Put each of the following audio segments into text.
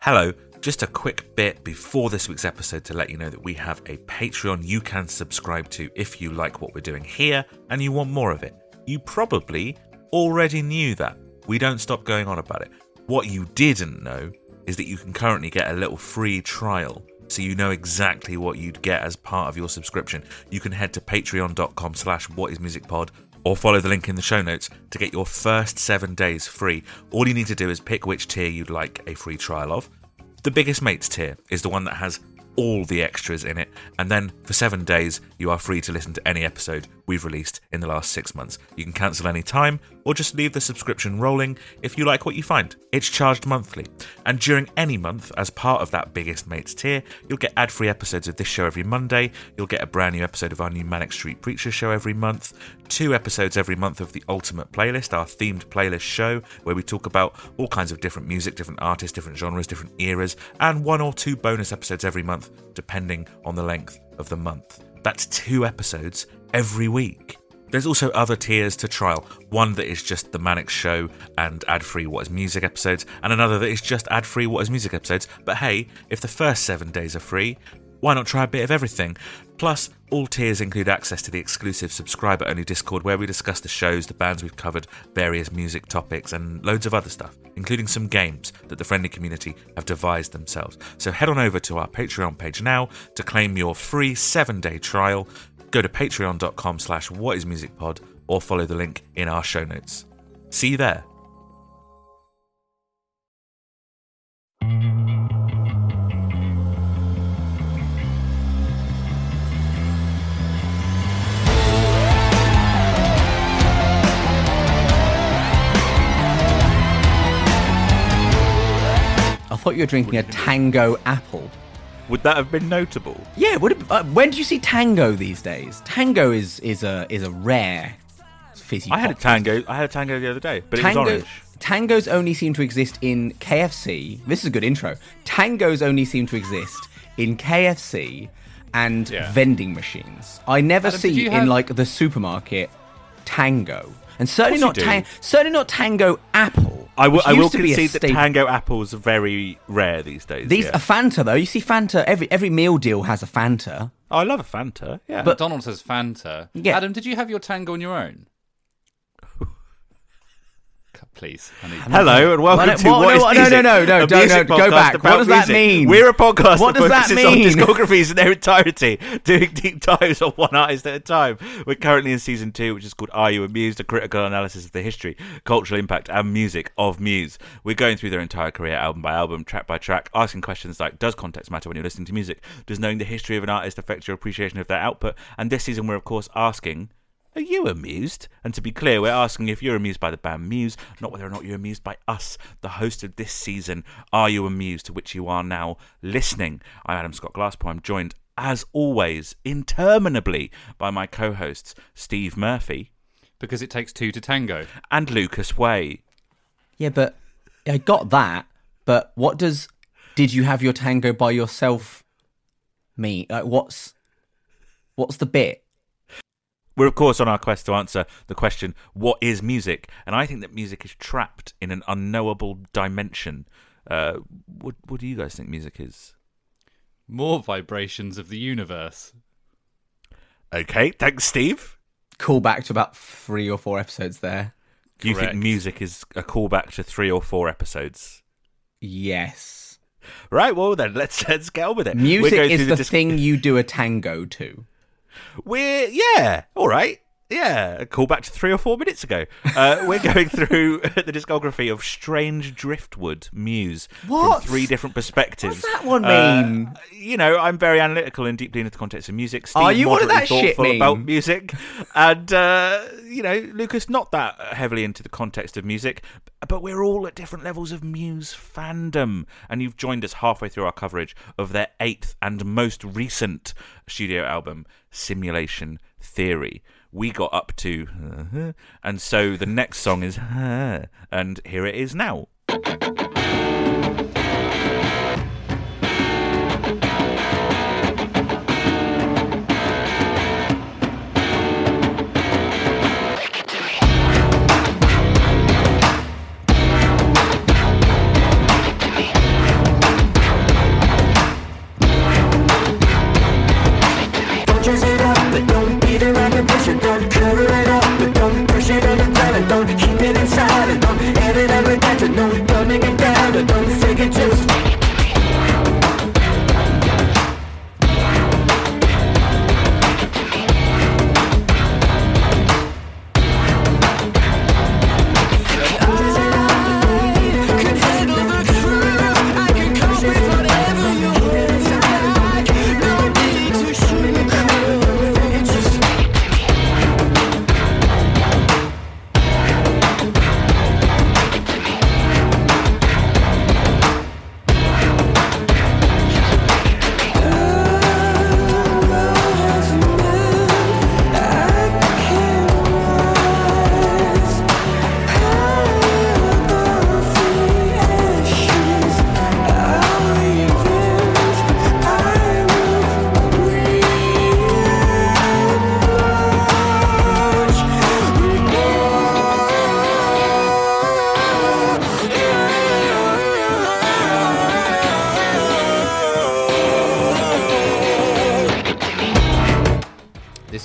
Hello, just a quick bit before this week's episode to let you know that we have a Patreon you can subscribe to if you like what we're doing here and you want more of it. You probably already knew that. We don't stop going on about it. What you didn't know is that you can currently get a little free trial, so you know exactly what you'd get as part of your subscription. You can head to patreon.com/whatismusicpod or follow the link in the show notes to get your first 7 days free. All you need to do is pick which tier you'd like a free trial of. The Biggest Mates tier is the one that has all the extras in it, and then for 7 days you are free to listen to any episode we've released in the last 6 months. You can cancel any time or just leave the subscription rolling if you like what you find. It's charged monthly, and during any month, as part of that Biggest Mates tier, you'll get ad-free episodes of this show every Monday, you'll get a brand new episode of our new Manic Street Preacher show every month, 2 episodes every month of the Ultimate Playlist, our themed playlist show where we talk about all kinds of different music, different artists, different genres, different eras, and 1 or 2 bonus episodes every month depending on the length of the month. That's 2 episodes every week. There's also other tiers to trial. One that is just the Manic Show and ad-free What Is Music episodes, and another that is just ad-free What Is Music episodes. But hey, if the first 7 days are free, why not try a bit of everything? Plus, all tiers include access to the exclusive subscriber-only Discord where we discuss the shows, the bands we've covered, various music topics, and loads of other stuff, including some games that the friendly community have devised themselves. So head on over to our Patreon page now to claim your free 7-day trial. Go to patreon.com/whatismusicpod or follow the link in our show notes. See you there. I thought you were drinking a Tango apple. Would that have been notable? Yeah. When do you see Tango these days? Tango is a rare fizzy. I had a Tango the other day, but it was orange. Tangos only seem to exist in KFC. This is a good intro. Tangos only seem to exist in KFC and vending machines. I never see in like the supermarket Tango, and certainly not Tango apple. I will concede that Tango apples are very rare these days. These are Fanta though. You see Fanta, every meal deal has a Fanta. Oh, I love a Fanta. Yeah, but McDonald's has Fanta. Yeah. Adam, did you have your Tango on your own? Please. Hello and welcome to What Is Music? No, don't go back. What does that mean? We're a podcast that focuses mean? on discographies in their entirety, doing deep dives on one artist at a time. We're currently in season 2, which is called Are You Amused? A critical analysis of the history, cultural impact, and music of Muse. We're going through their entire career, album by album, track by track, asking questions like: does context matter when you're listening to music? Does knowing the history of an artist affect your appreciation of their output? And this season, we're of course asking: are you amused? And to be clear, we're asking if you're amused by the band Muse, not whether or not you're amused by us, the host of this season. Are you amused? To which you are now listening. I'm Adam Scott Glasspool. I'm joined, as always, interminably by my co-hosts, Steve Murphy. Because it takes 2 to tango. And Lucas Way. Yeah, but I got that. But did you have your Tango by yourself mean? Like, what's the bit? We're, of course, on our quest to answer the question, what is music? And I think that music is trapped in an unknowable dimension. What do you guys think music is? More vibrations of the universe. Okay, thanks, Steve. Call back to about 3 or 4 episodes there. Do you think music is a callback to 3 or 4 episodes? Yes. Right, well then, let's get on with it. Music is the thing you do a tango to. All right. Yeah, a call back to 3 or 4 minutes ago. We're going through the discography of Strange Driftwood Muse from 3 different perspectives. What's that one mean? I'm very analytical and deeply into the context of music. Steve, are you what that shit thoughtful mean? About music, and Lucas not that heavily into the context of music. But we're all at different levels of Muse fandom, and you've joined us halfway through our coverage of their 8th and most recent studio album, Simulation Theory. We got up to, and so the next song is, and here it is now.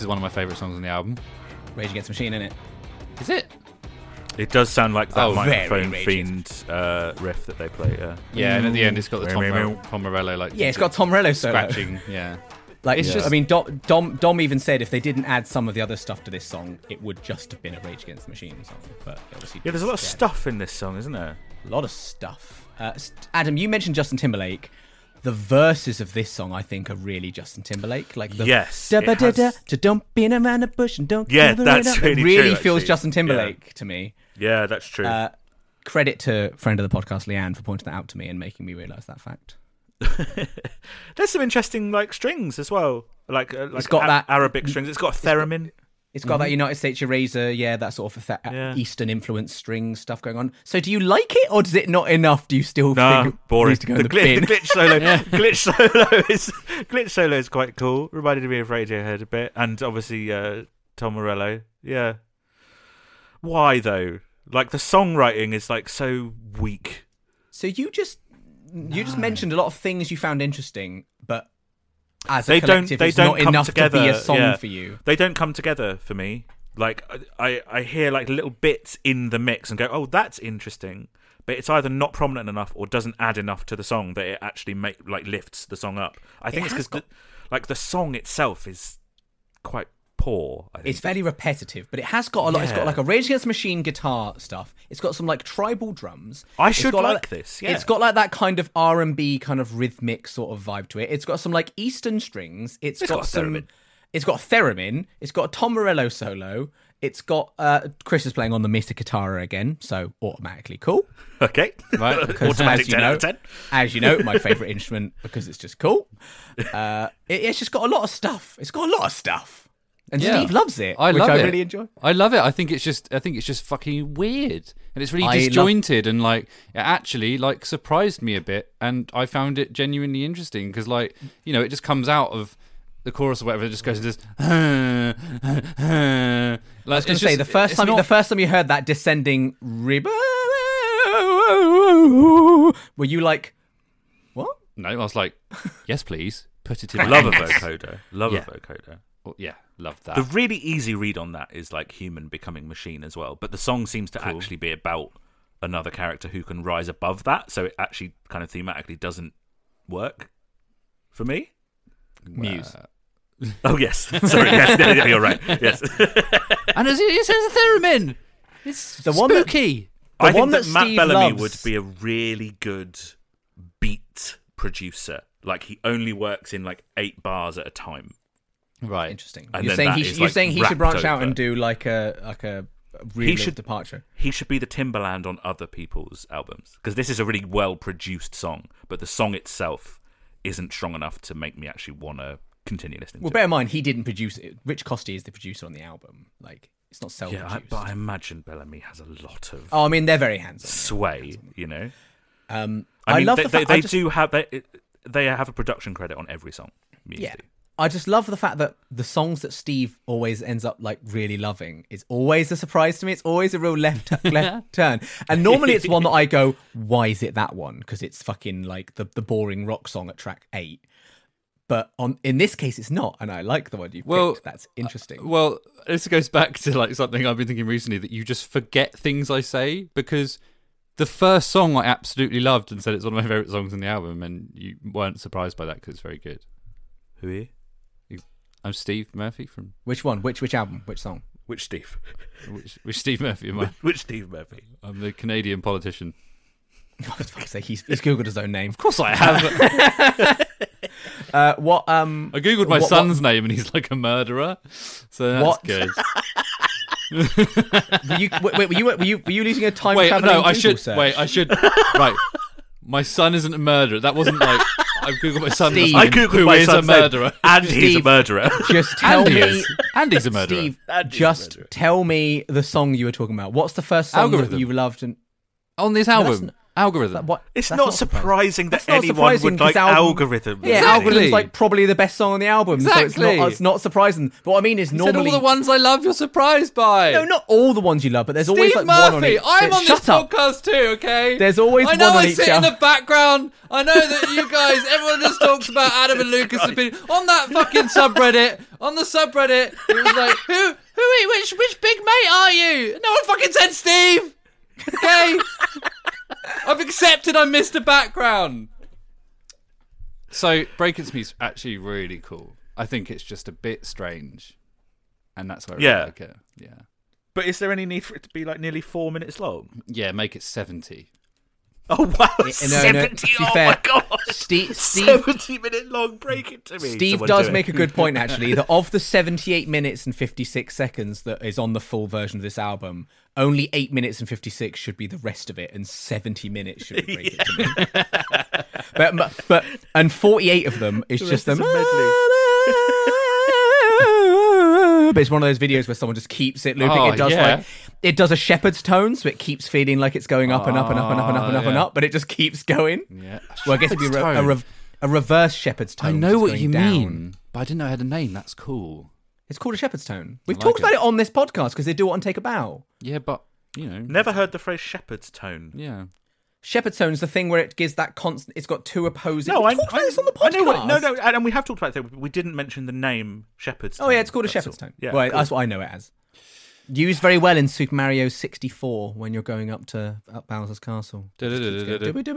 is one of my favourite songs on the album. Rage Against the Machine, innit? Is it? It does sound like that microphone very fiend riff that they play. Yeah, and at the end it's got the Tom Morello like. Yeah, it's got Tom Morello solo. Scratching. Yeah. Like, it's just, I mean, Dom even said if they didn't add some of the other stuff to this song, it would just have been a Rage Against the Machine song. But obviously, there's a lot of stuff in this song, isn't there? A lot of stuff. Adam, you mentioned Justin Timberlake. The verses of this song, I think, are really Justin Timberlake. Like the to don't be around the bush and don't. Yeah, that's really true. It really true, feels actually. Justin Timberlake to me. Yeah, that's true. Credit to friend of the podcast, Leanne, for pointing that out to me and making me realise that fact. There's some interesting strings as well, like it's got that Arabic strings. It's got a theremin. It's got that United States Eraser, that sort of Eastern influence string stuff going on. So do you like it, or is it not enough? Do you still think it boring? Needs to go in the bin? The glitch solo is quite cool. Reminded me of Radiohead a bit, and obviously Tom Morello. Yeah. Why though? Like the songwriting is so weak. So you just mentioned a lot of things you found interesting, but as a collective, it's not enough together, to be a song for you. They don't come together for me. Like I hear little bits in the mix and go, oh, that's interesting, but it's either not prominent enough or doesn't add enough to the song that it actually lifts the song up. I think it's because the song itself is quite poor. I think. It's fairly repetitive, but it has got a lot. It's got like a Rage Against the Machine guitar stuff. It's got some tribal drums. I should like this. Yeah. It's got that kind of R&B kind of rhythmic sort of vibe to it. It's got some Eastern strings. It's got some. It's got a theremin. It's got a Tom Morello solo. It's got Chris is playing on the Mr. Guitar again, so automatically cool. Okay, right? Because as you know, my favourite instrument because it's just cool. It's just got a lot of stuff. It's got a lot of stuff. And Steve loves it, which I really enjoy. I love it. I think it's just fucking weird, and it's really disjointed, and it actually surprised me a bit, and I found it genuinely interesting because it just comes out of the chorus or whatever, it just goes to this. I was going to say the first time you heard that descending were you like, what? No, I was like, yes, please put it in. Love a vocoder. Love a vocoder. Well, yeah, love that. The really easy read on that is human becoming machine as well. But the song seems to actually be about another character who can rise above that. So it actually kind of thematically doesn't work for me. Muse. Oh, yes. Sorry. Yes, you're right. Yes. And it says a theremin. It's the spooky. I think that Matt Bellamy would be a really good beat producer. He only works in 8 bars at a time. Right, interesting. You're saying he should branch out and do a real departure. He should be the Timbaland on other people's albums because this is a really well produced song, but the song itself isn't strong enough to make me actually want to continue listening. Well, bear in mind he didn't produce it. Rich Costey is the producer on the album. It's not self-produced. Yeah, but I imagine Bellamy has a lot of. Oh, I mean they're very hands-on. Sway, you know. I love the fact they have a production credit on every song. Yeah. I just love the fact that the songs that Steve always ends up really loving is always a surprise to me. It's always a real left turn. And normally it's one that I go, why is it that one? Because it's fucking the boring rock song at track 8. But in this case, it's not. And I like the one you picked. That's interesting. Well, this goes back to something I've been thinking recently, that you just forget things I say, because the first song I absolutely loved and said it's one of my favourite songs on the album, and you weren't surprised by that because it's very good. Who are you? I'm Steve Murphy from... Which one? Which album? Which song? Which Steve? Which Steve Murphy am I? Which Steve Murphy? I'm the Canadian politician. I was about to say, he's Googled his own name. Of course I have. I Googled my son's name and he's a murderer. So that's good. Were you using a time traveling search? I should. Right. My son isn't a murderer. That wasn't I've Googled my son's name. I Googled my son's name. Murderer. And he's a murderer. Just tell me. Andy's a murderer. Steve, tell me the song you were talking about. What's the first song that you loved? On this album? Algorithm. It's not surprising that anyone would like Algorithm. Yeah, Algorithm's like probably the best song on the album. Exactly. So it's not surprising. But what I mean is normally all the ones I love you're surprised by. No, not all the ones you love, but there's Steve always like Murphy, one on each. I'm on this podcast too, okay? There's always one on each. I know I sit in the background. I know that you guys, everyone just talks about Adam and Lucas have been on that fucking subreddit. On the subreddit, it was like, which big mate are you? No one fucking said Steve. Okay? I've accepted I missed a background. So, Break It To Me is actually really cool. I think it's just a bit strange. And that's why I really like it. Yeah. But is there any need for it to be like nearly 4 minutes long? Yeah, make it 70. Oh, wow. 70? Oh, my God. Steve, 70-minute long Break It To Me. Steve does make a good point, actually, that of the 78 minutes and 56 seconds that is on the full version of this album, only 8 minutes and 56 should be the rest of it, and 70 minutes should be Break It To Me. But and 48 of them is just them. But it's one of those videos where someone just keeps it looping. It does a shepherd's tone, so it keeps feeling like it's going up and up and up and up and up and up and up, but it just keeps going. Yeah. Well, I guess it'd be a reverse shepherd's tone. I know what you mean, but I didn't know it had a name. That's cool. It's called a shepherd's tone. We've talked about it on this podcast because they do it on Take a Bow. Yeah, but, you know. Never heard the phrase shepherd's tone. Yeah. Shepherd's tone is the thing where it gives that constant. It's got two opposing. No, I talked about this on the podcast. No, and we have talked about it. We didn't mention the name shepherd's tone. Oh yeah, it's called a shepherd's tone. Yeah, well, cool. That's what I know it as. Used very well in Super Mario 64 when you're going up Bowser's Castle. It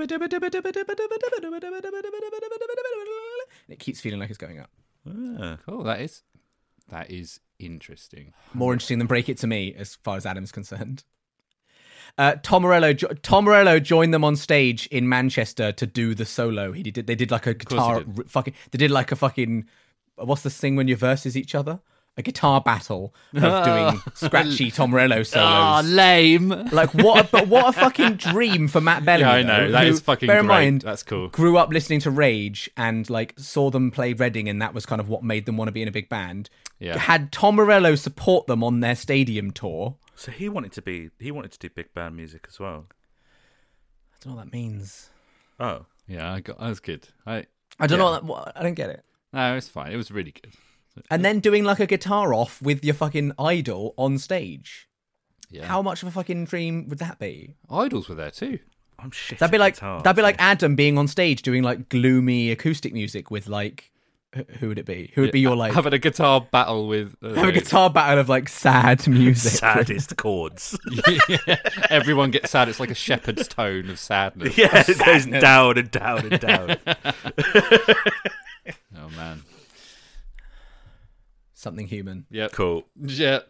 keeps feeling like it's going up. Cool. That is interesting. More interesting than Break It To Me, as far as Adam's concerned. Tom Morello joined them on stage in Manchester to do the solo. They did like a guitar. They did like a fucking. What's the thing when your verses each other? A guitar battle of doing scratchy Tom Morello solos. Ah, lame. Like what a fucking dream for Matt Bellamy. Yeah, I know. That is fucking great. Mind, that's cool. Grew up listening to Rage and like saw them play Reading, and that was kind of what made them want to be in a big band. Yeah. Had Tom Morello support them on their stadium tour. So he wanted to do big band music as well. I don't know what that means. Oh. Yeah, that was good. I don't know I don't get it. No, it's fine. It was really good. And then doing like a guitar off with your fucking idol on stage. Yeah. How much of a fucking dream would that be? Idols were there too. I'm shit. That'd be like Adam being on stage doing like gloomy acoustic music with like who would it be? Who would be your like having a guitar battle with have a guitar battle of like sad music, saddest chords. Yeah. Everyone gets sad. It's like a shepherd's tone of sadness. Yeah, it goes down and down and down. Oh man. Something human. Yeah. Cool. Yeah.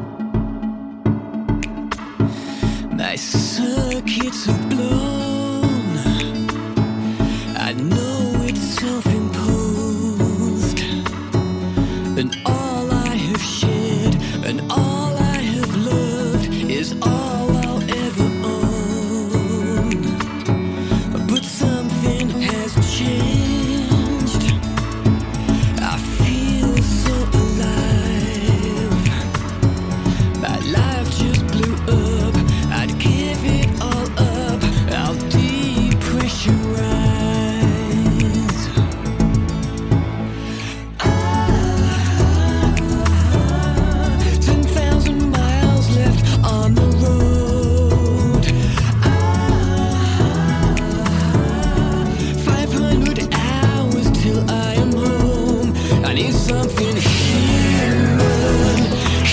My circuits have blown. I know it's self-imposed. And all I have shared and all I have loved is all I'll ever own. But something has changed. I feel so alive. My life just blew up. I'd give it all up. I'll depressurize. 10,000 miles left on the road. 500 hours till I am home. I need something human.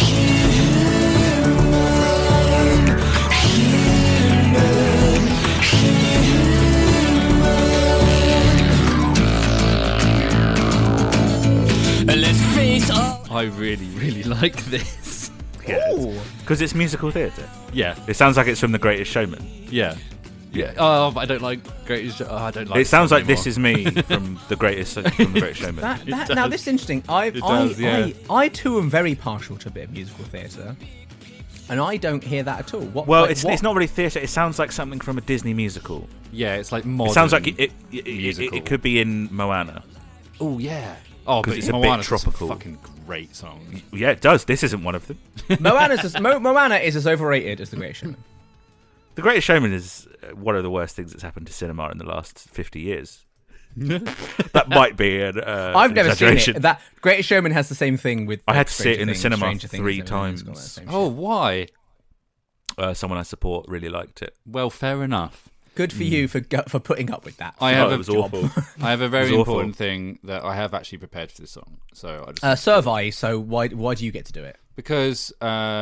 Let's face all. I really, really like this. Yeah, because it's musical theatre. Yeah. It sounds like it's from The Greatest Showman. Yeah. Yeah. Oh, but I don't like Greatest. Oh, I don't like. It sounds like This Is Me from The Greatest Showman. Now this is interesting. I too am very partial to a bit of musical theatre, and I don't hear that at all. It's not really theatre. It sounds like something from a Disney musical. Yeah, it's like modern. It sounds like it could be in Moana. Oh yeah. Oh, but it's a bit tropical. A fucking great song. Yeah, it does. This isn't one of them. Moana is as overrated as The Greatest Showman. The Greatest Showman is one of the worst things that's happened to cinema in the last 50 years. That might be I've never seen it. That Greatest Showman has the same thing with. I had to see it in the cinema 3 times. Oh, why? Someone I support really liked it. Well, fair enough. Good for you for putting up with that. It was awful. I have a very important thing that I have actually prepared for this song. So I just so have I. So why do you get to do it? Because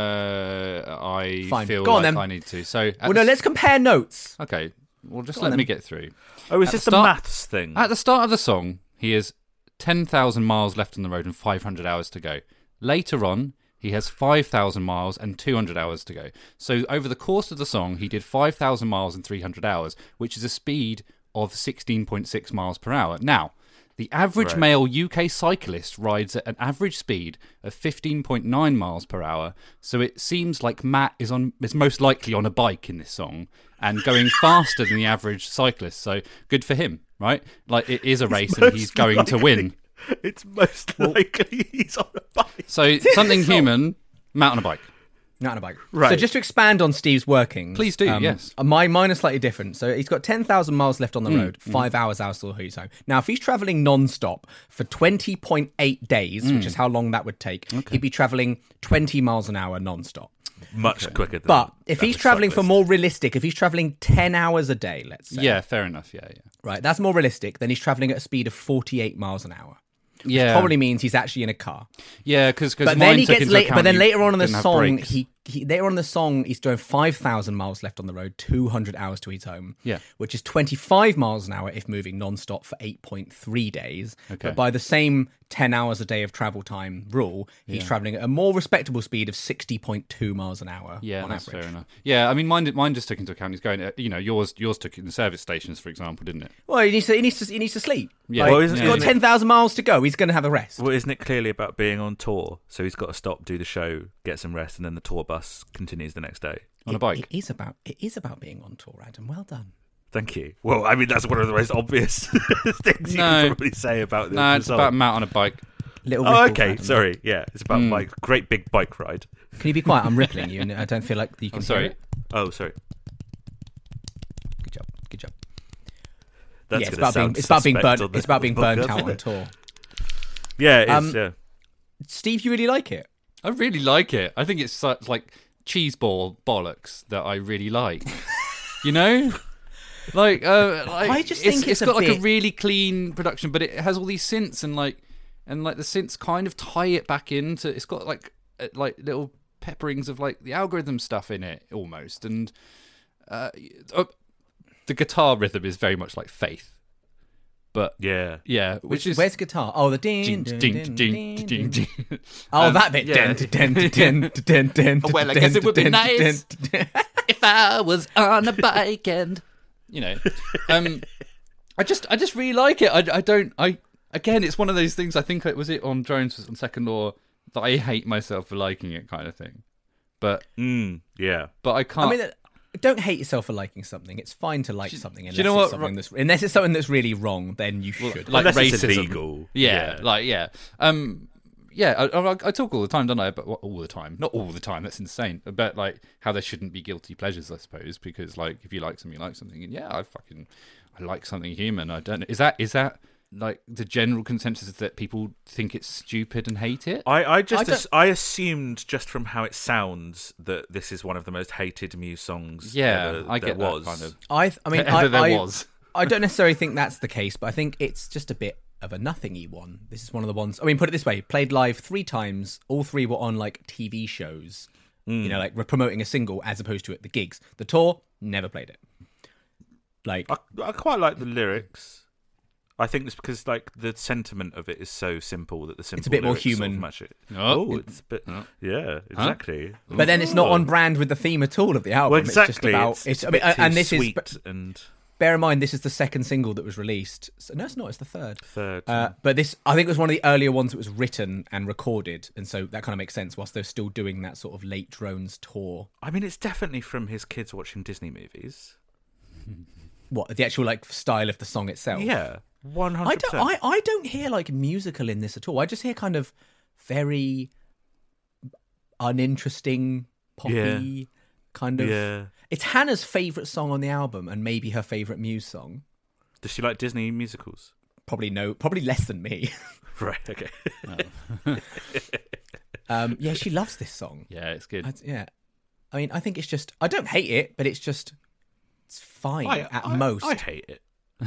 I feel Go on, like then. I need to. So let's compare notes. Okay. Well, just let me get through. Oh, is this the maths thing? At the start of the song, he has 10,000 miles left on the road and 500 hours to go. Later on, he has 5,000 miles and 200 hours to go. So over the course of the song, he did 5,000 miles and 300 hours, which is a speed of 16.6 miles per hour. Now, the average male UK cyclist rides at an average speed of 15.9 miles per hour. So it seems like Matt is most likely on a bike in this song and going faster than the average cyclist. So good for him, right? Like, it is a race and he's going to win. It's most likely he's on a bike. So something human, Matt on a bike. Not on a bike. Right. So just to expand on Steve's workings. Please do, yes. Mine are slightly different. So he's got 10,000 miles left on the road, 5 hours out till his home. Now, if he's travelling non-stop for 20.8 days, which is how long that would take, he'd be travelling 20 miles an hour non-stop. Much quicker than But if he's travelling for more realistic, if he's travelling 10 hours a day, let's say. Yeah, fair enough. Yeah. Right, that's more realistic. Then he's travelling at a speed of 48 miles an hour. Yeah, probably means he's actually in a car. Yeah, because but then he gets but then later on in the song, later on in the song, he's doing 5,000 miles left on the road, 200 hours to his home. Yeah, which is 25 miles an hour if moving non-stop for 8.3 days. Okay. But by the same 10 hours a day of travel time rule, he's traveling at a more respectable speed of 60.2 miles an hour. Yeah, on that's average. fair enough. Yeah, I mean, mine just took into account he's going. Yours took in the service stations, for example, didn't it? Well, he needs to sleep. Yeah, like, well, he's got 10,000 miles to go. He's going to have a rest. Well, isn't it clearly about being on tour? So he's got to stop, do the show, get some rest, and then the tour bus continues the next day. On a bike. It is about being on tour, Adam. Well done. Thank you. Well, I mean, that's one of the most obvious things you can probably say about this. No, it's about Matt on a bike. Okay. Sorry. Yeah, it's about my great big bike ride. Can you be quiet? I'm rippling you, and I don't feel like you can. Sorry. Hear it. Oh, sorry. Good job. That's it's about being burnt. It's about being burnt out on tour. Yeah, it is. Yeah. Steve, you really like it? I really like it. I think it's such like cheese ball bollocks that I really like. You know? I just think it's got like a really clean production, but it has all these synths and the synths kind of tie it back into. It's got like little pepperings of like the algorithm stuff in it almost, and the guitar rhythm is very much like Faith. But yeah, which is where's the guitar? Oh, the ding ding ding ding. Oh, that bit. Yeah. Well, I guess it would be nice if I was on a bike and I just really like it. Again, it's one of those things. I think it was on Drones on Second Law that I hate myself for liking it, kind of thing. But but I can't. I mean, don't hate yourself for liking something. It's fine to like something unless it's something that's really wrong. Then you should. Like unless racism. It's illegal. I talk all the time, don't I? But all the time, not all the time. That's insane. About like how there shouldn't be guilty pleasures, I suppose, because like if you like something, you like something, and I like something human. I don't know. Is that like the general consensus is that people think it's stupid and hate it? I assumed just from how it sounds that this is one of the most hated Muse songs. Yeah, I get that kind of. I don't necessarily think that's the case, but I think it's just a bit of a nothingy one. This is one of the ones. I mean, put it this way: played live 3 times. All 3 were on like TV shows. Like we're promoting a single as opposed to at the gigs. The tour never played it. Like I quite like the lyrics. I think it's because like the sentiment of it is so simple that the simple it's a bit more human. Sort of match it. It's a bit. Yeah, exactly. Huh? But then it's not on brand with the theme at all of the album. Well, exactly. It's just about. And this sweet is. And bear in mind, this is the second single that was released. So, no, it's not. It's the third. Third. But this, I think, it was one of the earlier ones that was written and recorded, and so that kind of makes sense. Whilst they're still doing that sort of late Drones tour. I mean, it's definitely from his kids watching Disney movies. What, the actual like style of the song itself? Yeah. 100%. I don't hear like musical in this at all. I just hear kind of very uninteresting, poppy kind of. Yeah. It's Hannah's favourite song on the album and maybe her favourite Muse song. Does she like Disney musicals? Probably less than me. Right, okay. Yeah, she loves this song. Yeah, it's good. I mean, I think it's just... I don't hate it, but it's fine at most. I hate it.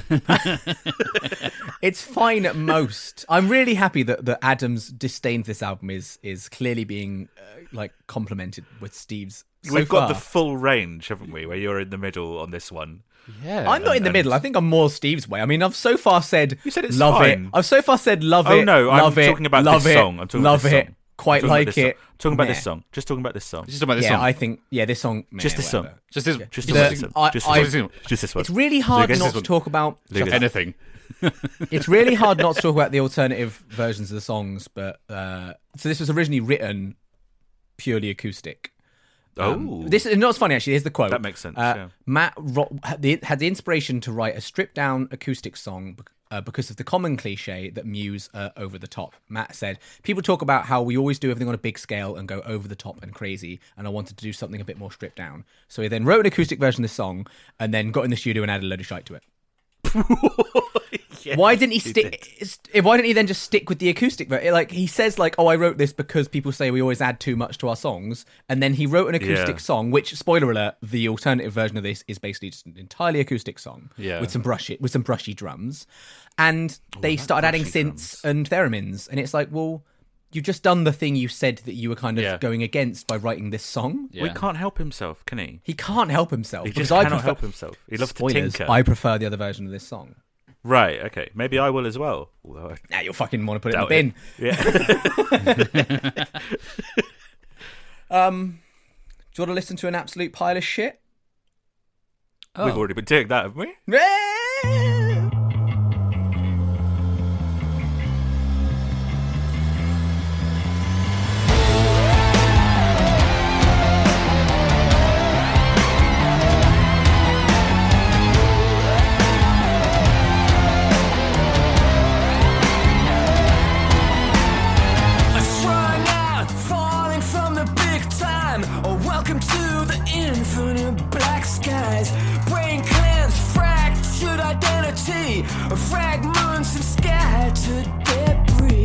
It's fine at most. I'm really happy that Adam's disdain for this album is clearly being complimented with Steve's. We've got the full range, haven't we? Where you're in the middle on this one. Yeah, I'm not in the middle. I think I'm more Steve's way. I mean, I've so far said you said it's love fine. it. I've so far said love it. Oh no, love I'm it, talking about love this it, song. I'm talking love about this it. song. Quite like it. Talking about this song. Just talking about this song. Just talking about this yeah, song. I think this song. Just this song. Just this. Just The- this one. I- Just this one. It's really hard Lucas, not this to one. talk about. Lucas. Anything. It's really hard not to talk about the alternative versions of the songs, but so this was originally written purely acoustic. This is not funny actually. Here's the quote. That makes sense. Yeah. Matt had the inspiration to write a stripped down acoustic song because of the common cliche that Muse are over the top. Matt said, "People talk about how we always do everything on a big scale and go over the top and crazy, and I wanted to do something a bit more stripped down." So he then wrote an acoustic version of the song and then got in the studio and added a load of shite to it. Yeah, Why didn't he stick? Why didn't he then just stick with the acoustic version? Like he says, "Oh, I wrote this because people say we always add too much to our songs," and then he wrote an acoustic song. Which, spoiler alert, the alternative version of this is basically just an entirely acoustic song with some brushy drums, and they started adding synths and theremins, and it's like, well, you've just done the thing you said that you were kind of going against by writing this song. Well, he can't help himself, can he? He can't help himself. He just cannot help himself. He loves to tinker. I prefer the other version of this song. Right, okay. Maybe I will as well. Nah, you'll fucking want to put it in the bin. Yeah. Do you want to listen to an absolute pile of shit? We've already been doing that, haven't we? Strung out, falling from the big time. Oh, welcome to the infinite black skies. Brain cleansed, fractured identity. Fragments and scattered debris.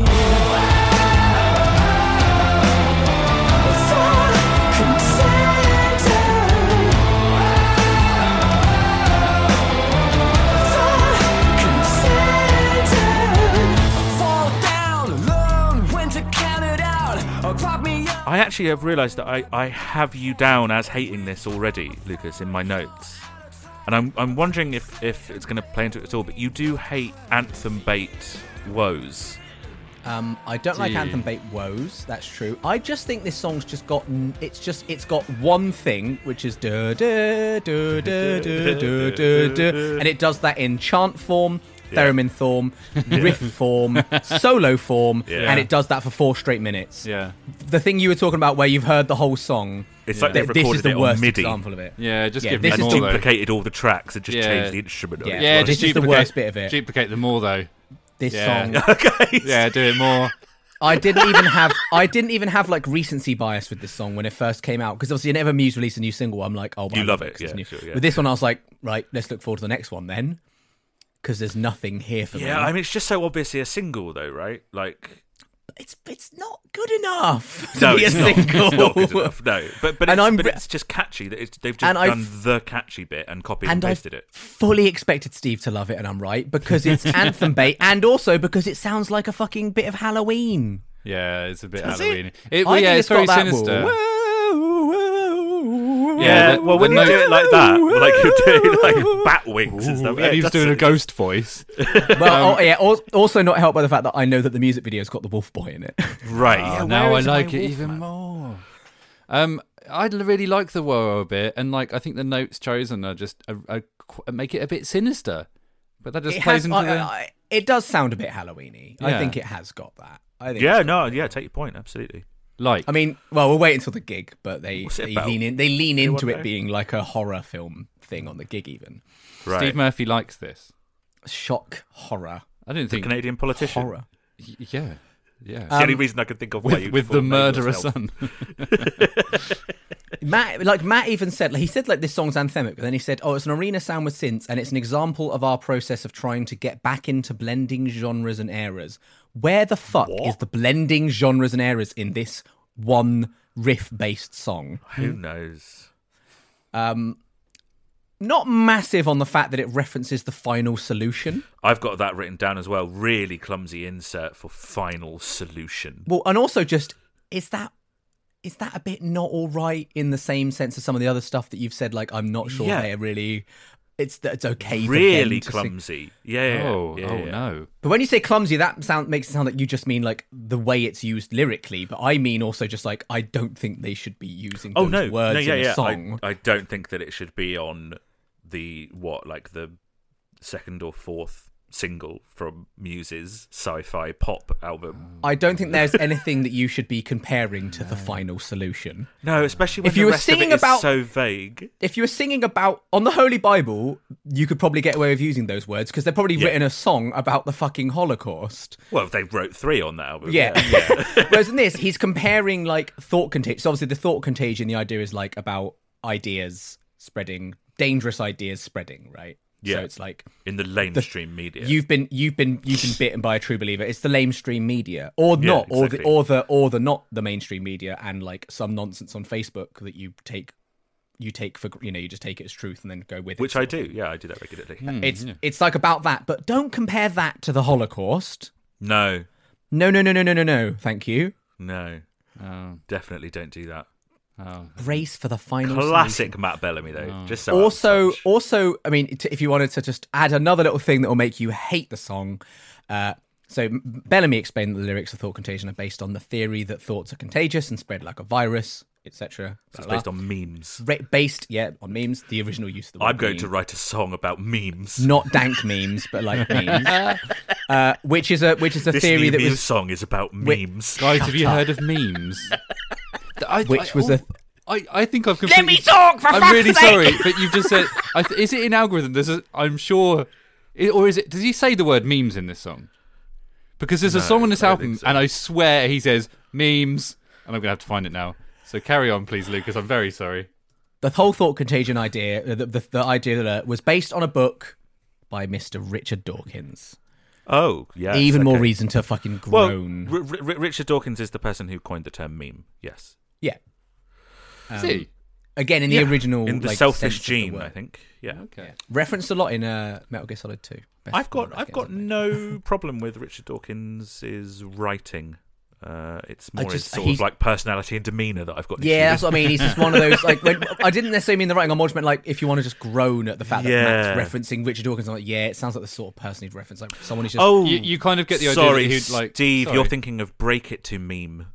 I actually have realised that I have you down as hating this already, Lucas, in my notes. And I'm wondering if it's going to play into it at all, but you do hate Anthem Bait Woes. I don't like Anthem Bait Woes. That's true. I just think this song's just got it's got one thing, which is da da da da da da da, and it does that in chant form, theremin form, riff form, solo form, and it does that for 4 straight minutes. Yeah. The thing you were talking about, where you've heard the whole song. It's like they've this is recorded the it worst on MIDI. example of it. Yeah, just give this me is more, though. Duplicated all the tracks and just changed the instrument. on it. Yeah, this is the worst bit of it. Duplicate them more, though. This song. Okay. Yeah, do it more. I didn't even have like recency bias with this song when it first came out, because obviously whenever Muse released a new single, I'm like, oh, You I love it, 'cause it's yeah, new. sure, yeah. With this one, I was like, right, let's look forward to the next one then, because there's nothing here for me. Yeah, I mean, it's just so obviously a single, though, right? Like, it's not good enough to no, be a it's not. single. It's not good enough. No, but And it's just catchy. They've just and done the catchy bit and copied and pasted it. Fully expected Steve to love it, and I'm right, because it's Anthem Bait, and also because it sounds like a fucking bit of Halloween. Yeah, it's a bit Does Halloween. it? It's very got that sinister. Yeah, well, when you do it like that, like you're doing like bat wings and stuff. And he was doing a ghost voice. Well, also not helped by the fact that I know that the music video's got the wolf boy in it. Right. Oh, Yeah, now where I is like my it wolf even man? more. I really like the Woah a bit, and like I think the notes chosen are just make it a bit sinister. But that just plays into the. It does sound a bit Halloweeny. I Yeah. think it has got that. I think Yeah, it's got no, that. yeah, take your point, absolutely. Like, I mean, well, we'll wait until the gig, but they What's it about? lean in. They lean into one it day? being like a horror film thing on the gig, even Right. Steve Murphy likes this. shock horror. I didn't think Canadian politician. Horror. Yeah. Yeah. It's the only reason I could think of why you'd with the murderer son. Matt even said, he said like this song's anthemic, but then he said, it's an arena sound with synths, and it's an example of our process of trying to get back into blending genres and eras. Where the fuck is the blending genres and eras in this one riff-based song? Who knows? Not massive on the fact that it references the Final Solution. I've got that written down as well. Really clumsy insert for Final Solution. Well, and also just, is that a bit not all right in the same sense as some of the other stuff that you've said? Like, I'm not sure they're really... It's okay. Really clumsy. Yeah. Oh no. But when you say clumsy, that makes it sound like you just mean like the way it's used lyrically. But I mean also just like I don't think they should be using those words in a song. I don't think that it should be on the second or fourth single from Muse's sci-fi pop album. I don't think there's anything that you should be comparing to the Final Solution. No, especially when the rest of it is so vague. If you were singing about on the Holy Bible, you could probably get away with using those words because they've probably written a song about the fucking Holocaust. Well, they wrote 3 on that album. Yeah. Whereas in this, he's comparing like thought contagion. So obviously the thought contagion, the idea is like about ideas spreading, dangerous ideas spreading, right? Yeah. So it's like in the lamestream media. You've been bitten by a true believer. It's the lamestream media, or not, exactly. or the not the mainstream media, and like some nonsense on Facebook that you take for you just take it as truth and then go with it. Which I do. Yeah, I do that regularly. It's like about that, but don't compare that to the Holocaust. No. Thank you. No. Definitely don't do that. Brace for the Final Classic Solution. Matt Bellamy, though. Just so also, I mean, if you wanted to just add another little thing that will make you hate the song, so Bellamy explained that the lyrics of Thought Contagion are based on the theory that thoughts are contagious and spread like a virus, etc. So it's based on memes. On memes. The original use of the word I'm going meme. to write a song about memes. Not dank memes, but like memes. Which is a this theory that was song is about memes. Guys, have you heard of memes? I think I've completely... Let me talk, for I'm fuck's really sake! sorry, but you've just said... is it in algorithm? I'm sure... Or is it... Does he say the word memes in this song? Because there's a song on this album, and I swear he says memes, and I'm going to have to find it now. So carry on, please, Lucas. I'm very sorry. The whole Thought Contagion idea, the idea that was based on a book by Mr. Richard Dawkins. Oh, yeah. Even more reason to fucking groan. Well, Richard Dawkins is the person who coined the term meme, yes. Yeah. See? Again, in the original... In the selfish gene, I think. Yeah. Okay. Yeah. Referenced a lot in Metal Gear Solid 2. I've got no problem with Richard Dawkins' writing. It's more his sort of like personality and demeanour that I've got. Yeah, that's what I mean. He's just one of those like. I didn't necessarily mean the writing on Mulch, like if you want to just groan at the fact that Matt's referencing Richard Dawkins, I'm like, it sounds like the sort of person he'd reference, like someone who's just. Oh, you kind of get the idea. Sorry, that he'd like. Steve, you're thinking of Break It to Meme.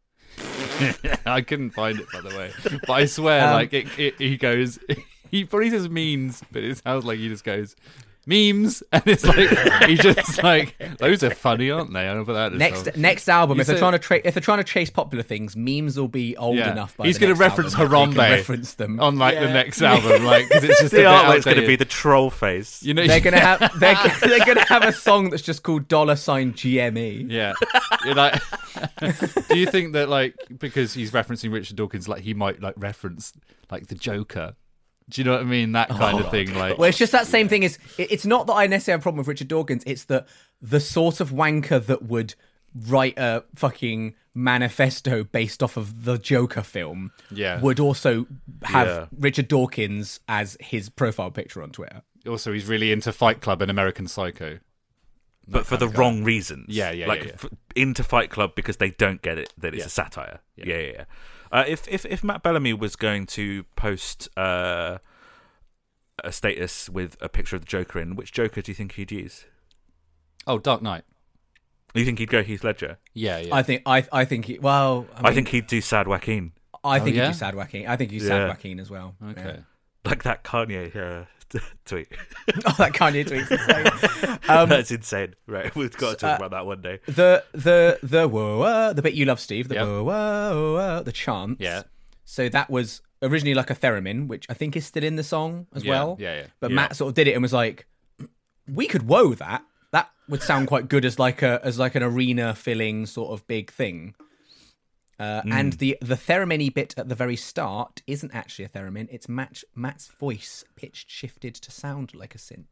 I couldn't find it, by the way, but I swear, he goes. He probably says memes, but it sounds like he just goes. Memes, and it's like he just like those are funny, aren't they? I don't know that next album. If they're trying to chase popular things, memes will be old enough. He's going to reference Harambe, reference them on the next album, because it's just the artwork's going to be the troll face. You know, they're going to have a song that's just called $GME. Yeah, you're like, do you think that because he's referencing Richard Dawkins, he might reference the Joker? Do you know what I mean? That kind of thing. Well, it's just that same thing. It's not that I necessarily have a problem with Richard Dawkins. It's that the sort of wanker that would write a fucking manifesto based off of the Joker film would also have Richard Dawkins as his profile picture on Twitter. Also, he's really into Fight Club and American Psycho. But for the wrong reasons. Yeah. Into Fight Club because they don't get it, that it's a satire. Yeah. If Matt Bellamy was going to post a status with a picture of the Joker in, which Joker do you think he'd use? Oh, Dark Knight. You think he'd go Heath Ledger? Yeah. I think he'd do Sad Joaquin. I think he'd do Sad Joaquin. I think he'd do Sad Joaquin as well. Okay. Yeah. Like that Kanye tweet. Oh, that Kanye tweet. That's insane. Right, we've got to talk about that one day. The whoa, the bit you love, Steve. The whoa, the chant. Yeah. So that was originally like a theremin, which I think is still in the song as well. Yeah. But Matt sort of did it and was like, we could whoa that. would sound quite good as like an arena filling sort of big thing. And the theremin bit at the very start isn't actually a theremin. It's Matt's voice pitched shifted to sound like a synth.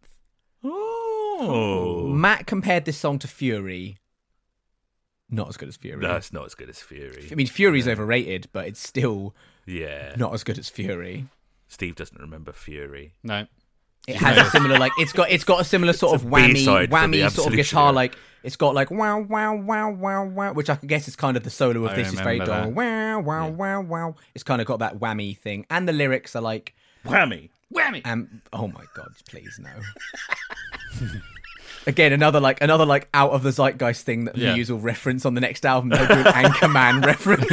Oh. Matt compared this song to Fury. Not as good as Fury. No, it's not as good as Fury. I mean, Fury's overrated, but it's still not as good as Fury. Steve doesn't remember Fury. No. It has a similar it's got a similar sort of whammy sort of guitar, like it's got like wow wow wow wow wow, which I guess is kind of the solo of this is very dull. Wow wow wow wow. It's kind of got that whammy thing, and the lyrics are like whammy. Oh my god, please no. Again, another out of the zeitgeist thing that Muse will reference on the next album. They'll do an Anchorman reference.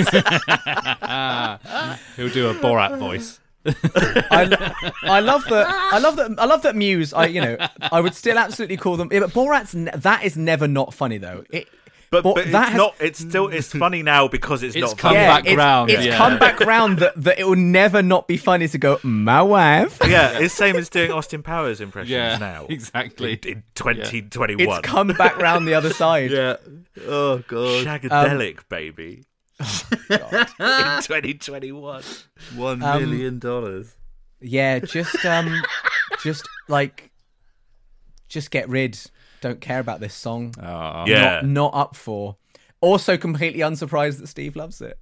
He'll do a Borat voice. I love that Muse. I would still absolutely call them. Yeah, but Borat's that is never not funny though. But it's funny now because it's not come funny. back round. It's come back round that it will never not be funny to go, my wife. Yeah, it's same as doing Austin Powers impressions now. Exactly. In 2021. It's come back round the other side. Yeah. Oh god. Shagadelic, baby. Oh, God. In 2021. $1 million. Yeah, just get rid. Don't care about this song. Not up for. Also completely unsurprised that Steve loves it.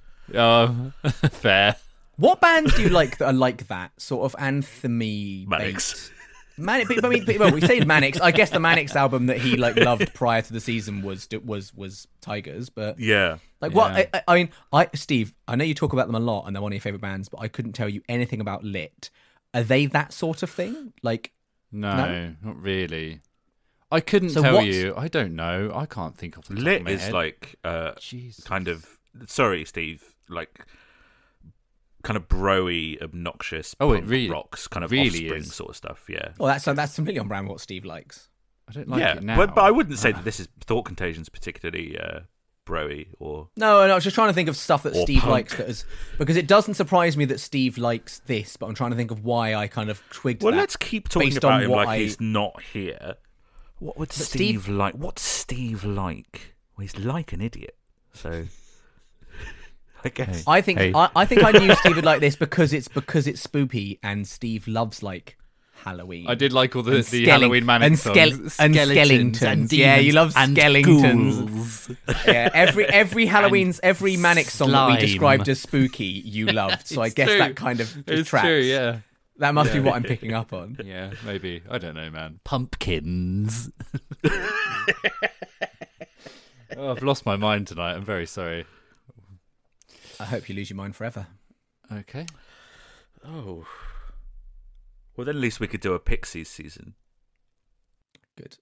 Fair. What bands do you like that are like that? Sort of anthem-y Manics. Well, we say Manics. I guess the Manics album that he loved prior to the season was Tigers, but what I mean, Steve, I know you talk about them a lot and they're one of your favorite bands, but I couldn't tell you anything about Lit. Are they that sort of thing? No, not really. I couldn't tell you. I don't know. I can't think of the top Lit of my is head. like kind of. Sorry, Steve. Like kind of bro-y, obnoxious. It really rocks, kind of really Offspring is. sort of stuff. Yeah. Well, that's completely on brand what Steve likes. I don't like it now. But I wouldn't say that this is Thought Contagion's particularly bro-y or. No, I was just trying to think of stuff that Steve punk. likes because it doesn't surprise me that Steve likes this, but I'm trying to think of why I kind of twigged. Well, that let's keep talking about him like he's not here. What would Steve like? What's Steve like? Well, he's like an idiot. So, I guess. I think I knew Steve would like this because it's spoopy, and Steve loves Halloween. I did like all the Halloween Manic songs. And skeletons. And yeah, you love and skeletons. Yeah, every Halloween's every Manic song that we described as spooky, you loved. So I guess that kind of it's tracks. true. Yeah. That must be what I'm picking up on. Yeah, maybe. I don't know, man. Pumpkins. I've lost my mind tonight. I'm very sorry. I hope you lose your mind forever. Okay. Oh. Well, then at least we could do a Pixies season. Good.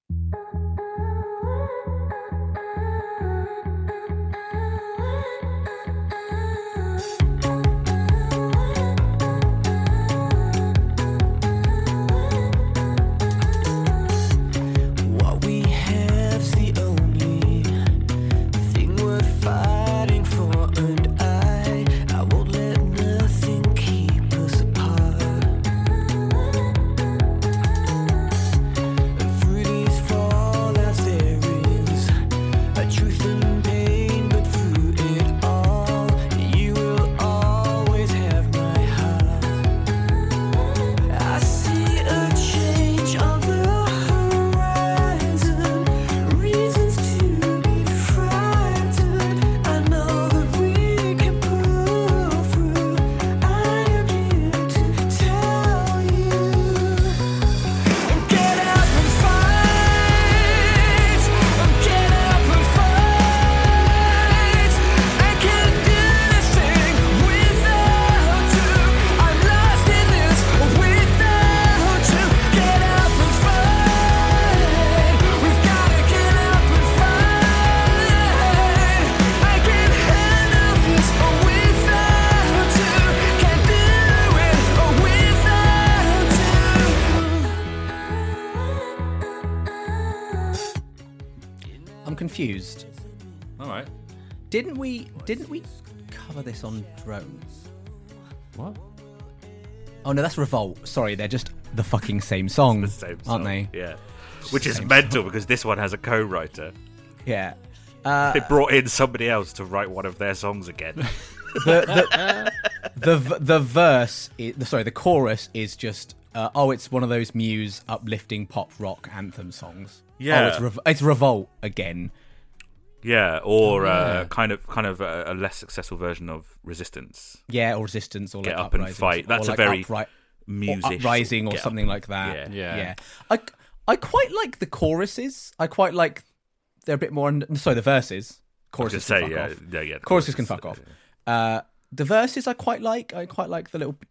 Confused. All right. Didn't we cover this on Drones? What? Oh no, that's Revolt. Sorry, they're just the fucking same song, the same aren't song, they? Yeah. Which is mental because this one has a co-writer. Yeah. They brought in somebody else to write one of their songs again. The verse, the chorus is just, it's one of those Muse uplifting pop rock anthem songs. Yeah. It's Revolt again. Yeah, or kind of a less successful version of Resistance. Yeah, or Resistance, or Get like Up and Fight. That's a very music Uprising or something like that. Yeah. I quite like the choruses. I quite like they're a bit more. The verses. Choruses can fuck off. Yeah. Choruses can fuck off. The verses I quite like. I quite like the little.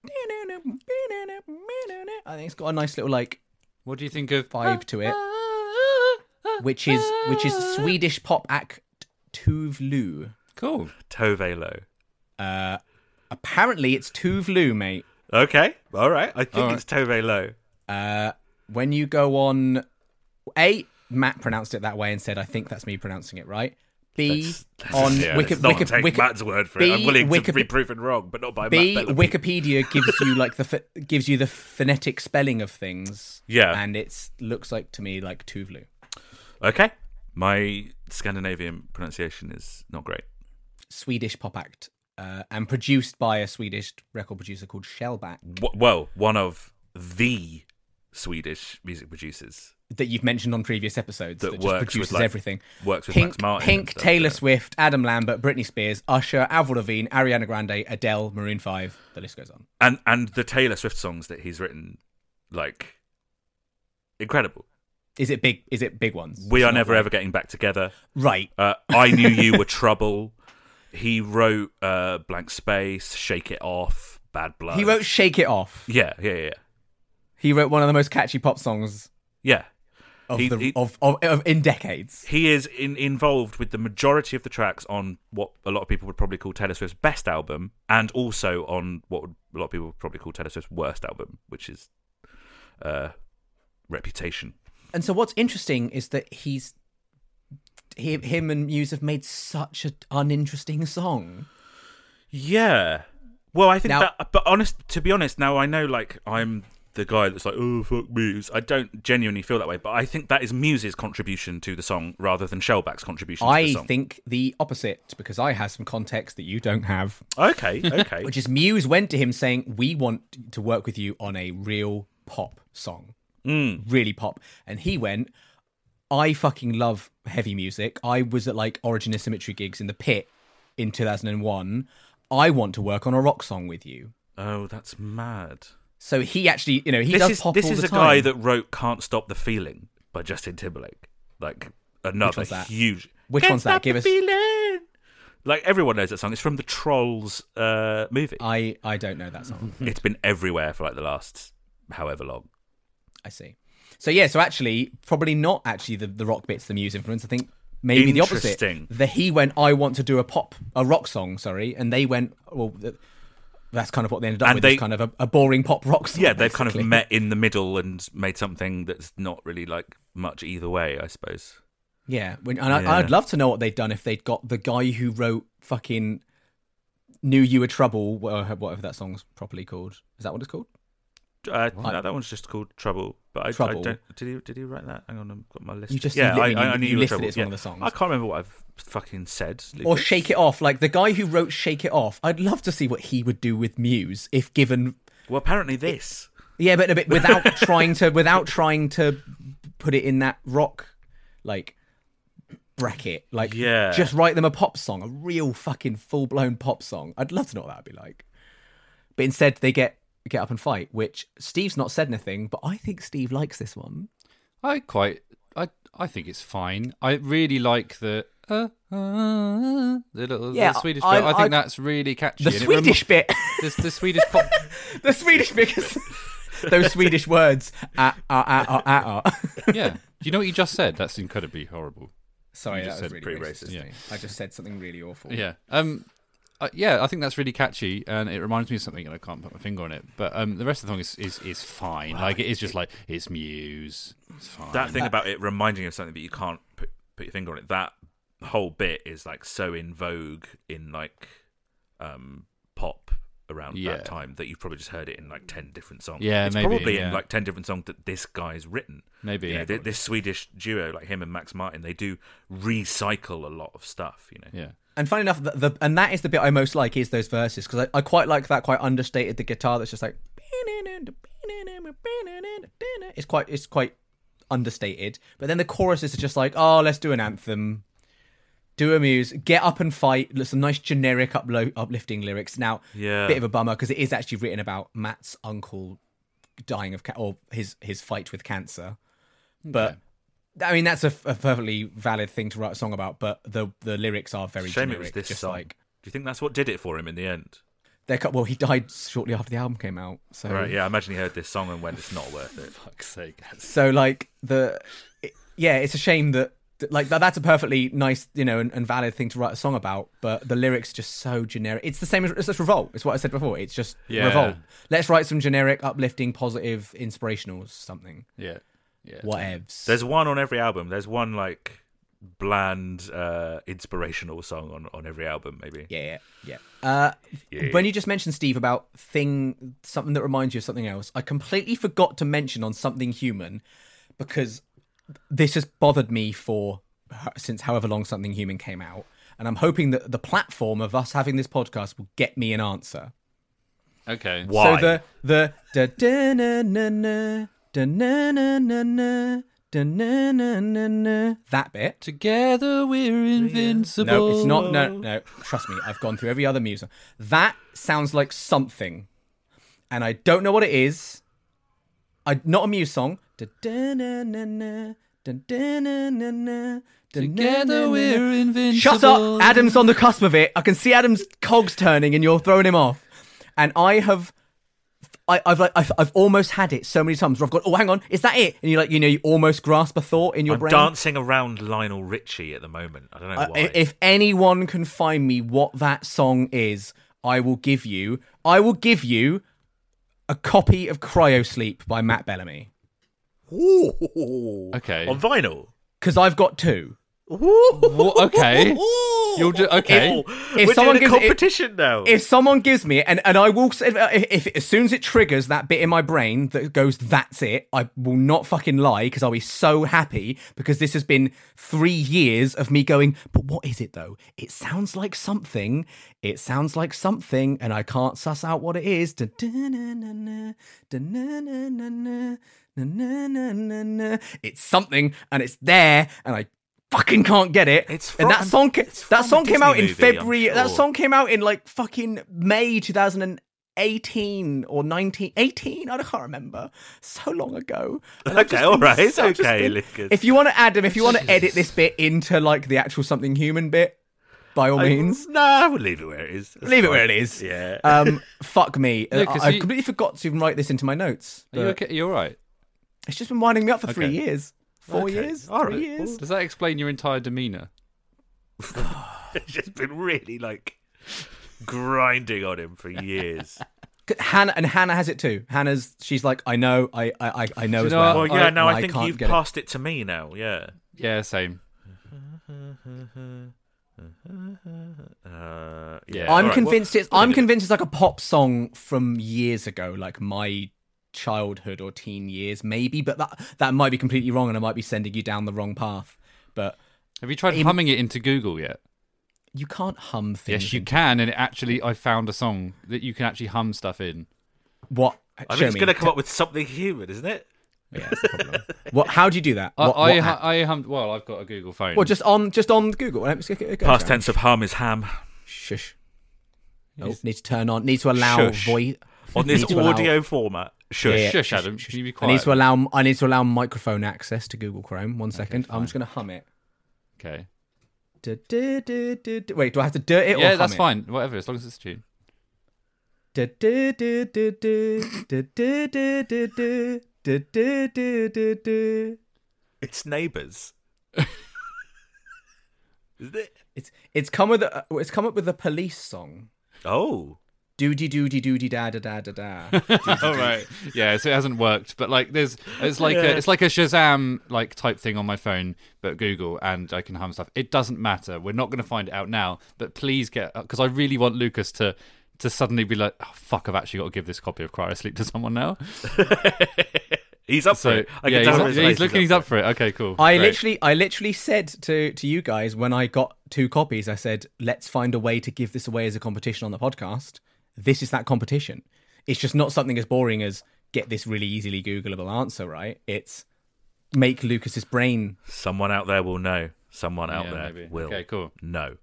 I think it's got a nice little like. What do you think of vibe to it? Which is Swedish pop act Tove Lo. Cool. Tove Lo. Apparently it's Tove Lo, mate. Okay, all right. I think it's Tove Lo. When you go on, Matt pronounced it that way and said, I think that's me pronouncing it right. On Wikipedia, Matt's word for it. I'm willing to be proven wrong, but not by Matt Bellamy. Wikipedia gives you like gives you the phonetic spelling of things. Yeah, and it looks like to me like Tove Lo. Okay, my Scandinavian pronunciation is not great. Swedish pop act, and produced by a Swedish record producer called Shellback. Well, one of the Swedish music producers that you've mentioned on previous episodes that just produces with, everything. Works with Max Martin. Pink, Taylor Swift, Adam Lambert, Britney Spears, Usher, Avril Lavigne, Ariana Grande, Adele, Maroon 5. The list goes on. And the Taylor Swift songs that he's written, like, incredible. Is it big ones? We Are Never Ever Getting Back Together. Right. I Knew You Were Trouble. He wrote Blank Space, Shake It Off, Bad Blood. He wrote Shake It Off. Yeah. He wrote one of the most catchy pop songs. Yeah. Of in decades. He is involved with the majority of the tracks on what a lot of people would probably call Taylor Swift's best album, and also on what a lot of people would probably call Taylor Swift's worst album, which is Reputation. And so what's interesting is that him and Muse have made such an uninteresting song. Yeah. Well, I think to be honest, now I know, like, I'm the guy that's like, oh, fuck Muse. I don't genuinely feel that way, but I think that is Muse's contribution to the song rather than Shellback's contribution to the song. I think the opposite, because I have some context that you don't have. Okay. Which is Muse went to him saying, we want to work with you on a real pop song. Really pop. And he went, I fucking love heavy music. I was at like Origin and Symmetry gigs in the Pit in 2001. I want to work on a rock song with you. Oh, that's mad. So he actually, does pop all the time. This is a guy that wrote Can't Stop the Feeling by Justin Timberlake. Like, another huge... Which one's that? Give us... Feeling. Like, everyone knows that song. It's from the Trolls movie. I don't know that song. It's been everywhere for like the last however long. I see. So yeah, actually, probably not actually the rock bits, the Muse influence. I think maybe the opposite. He went, I want to do a rock song, and they went, well, that's kind of what they ended up with. It's kind of a boring pop rock song. Yeah, they've kind of met in the middle and made something that's not really like much either way, I suppose. Yeah, I'd love to know what they'd done if they'd got the guy who wrote fucking Knew You Were Trouble, whatever that song's properly called. Is that what it's called? No, that one's just called Trouble. But Trouble. I don't. Did he write that? Hang on, I've got my list. I knew you listed it as one of the songs. I can't remember what I've fucking said. Or Shake It Off, like the guy who wrote Shake It Off. I'd love to see what he would do with Muse if given. Well, apparently this. Yeah, but a bit without trying to put it in that rock like bracket. Like, just write them a pop song, a real fucking full blown pop song. I'd love to know what that'd be like. But instead, they Get Up and Fight, which Steve's not said anything, but I think Steve likes this one. I think it's fine. I really like the little Swedish bit. I think that's really catchy. The Swedish bit. The Swedish pop. The Swedish bit. Those Swedish words. Yeah. Do you know what you just said? That's incredibly horrible. Sorry, that was really pretty racist. Yeah. I just said something really awful. Yeah. I think that's really catchy, and it reminds me of something, and I can't put my finger on it. But the rest of the song is fine. Wow. Like, it is just like, it's Muse. It's fine. That thing about it reminding you of something that you can't put your finger on it, that whole bit is like so in vogue in like pop around that time that you've probably just heard it in like 10 different songs. Yeah, it's maybe, probably in like 10 different songs that this guy's written. Maybe. This Swedish duo, like him and Max Martin, they do recycle a lot of stuff, Yeah. And funny enough, and that is the bit I most like, is those verses, because I quite like that quite understated, the guitar that's just like... It's quite understated. But then the choruses are just like, oh, let's do an anthem, do a muse, get up and fight. Some nice generic uplifting lyrics. Now, bit of a bummer, because it is actually written about Matt's uncle dying of or his fight with cancer. But I mean, that's a perfectly valid thing to write a song about. But the lyrics are very shame generic. It was this just song. Like, do you think that's what did it for him in the end? Well, he died shortly after the album came out. So right, yeah, I imagine he heard this song and went, "It's not worth it." Fuck's sake. So like it's a shame that like that's a perfectly nice, and valid thing to write a song about, but the lyrics are just so generic. It's the same as Revolt. It's what I said before. It's just Revolt. Let's write some generic, uplifting, positive, inspirational something. Yeah. Whatevs. There's one on every album. There's one like bland, inspirational song on every album, maybe. Yeah. When you just mentioned, Steve, about something that reminds you of something else, I completely forgot to mention on Something Human, because this has bothered me since however long Something Human came out, and I'm hoping that the platform of us having this podcast will get me an answer. Okay. Why? So the da da na na na da na na na na da na na na na, that bit. Together we're invincible. No, it's not. No. Trust me, I've gone through every other music. That sounds like something, and I don't know what it is. Not a Muse song. Together we're invincible. Shut up! Adam's on the cusp of it. I can see Adam's cogs turning, and you're throwing him off. And I've almost had it so many times where I've gone, oh, hang on, is that it? And you almost grasp a thought in your brain. I'm dancing around Lionel Richie at the moment. I don't know why. If anyone can find me what that song is, I will give you a copy of Cryosleep by Matt Bellamy. Ooh. Okay. On vinyl? Because I've got two. Okay. You'll do okay. We're doing a competition now. If someone gives me it, and I will, if as soon as it triggers that bit in my brain that goes, that's it, I will not fucking lie, because I'll be so happy, because this has been 3 years of me going, but what is it though? It sounds like something. And I can't suss out what it is. It's something, and it's there, and I fucking can't get it. That song came out in February. Sure. That song came out in like fucking May 2018 or 1918. I can't remember. So long ago. Okay, all right. It's okay, Lucas. If you want to edit this bit into like the actual Something Human bit, by all means. I would leave it where it is. Leave it where it is. Yeah. Fuck me. Lucas, I completely forgot to even write this into my notes. Are you okay? You're right. It's just been winding me up for 3 years. 4 years? All 3 right. years? Does that explain your entire demeanour? It's just been really like grinding on him for years. Hannah has it too. She's like, I know, I know as well. Well, yeah, no, I think you've passed it to me now, yeah. Yeah, same. Yeah. I'm convinced it's like a pop song from years ago, like my childhood or teen years, maybe, but that might be completely wrong, and I might be sending you down the wrong path. But have you tried humming it into Google yet? You can't hum things. Yes, you can, and I found a song that you can actually hum stuff in. What? I mean, it's going to come up with Something Human, isn't it? Yeah, that's the problem. How do you do that? I hummed. Well, I've got a Google phone. Well, just on Google. Past tense of hum is ham. Shush. Oh, need to turn on. Need to allow voice on this audio format. Shush. Yeah. Shush, Adam. Can you be quiet? I need to allow microphone access to Google Chrome. 1 second. I'm just going to hum it. Okay. Wait, do I have to do it? Yeah, that's fine. Whatever, as long as it's tuned. It's Neighbours. Isn't it? It's come up with a Police song. Oh. Doody doody doody da da da da da. Oh right, yeah. So it hasn't worked, but like it's like a Shazam like type thing on my phone, but Google, and I can hum stuff. It doesn't matter. We're not going to find it out now, but please because I really want Lucas to to suddenly be like, oh, fuck, I've actually got to give this copy of Cryosleep to someone now. He's up for it. He's up for it. Okay, cool. I literally said to you guys when I got 2 copies, I said, let's find a way to give this away as a competition on the podcast. This is that competition. It's just not something as boring as get this really easily Googleable answer, right? It's make Lucas's brain. Someone out there will know. Someone out there will know.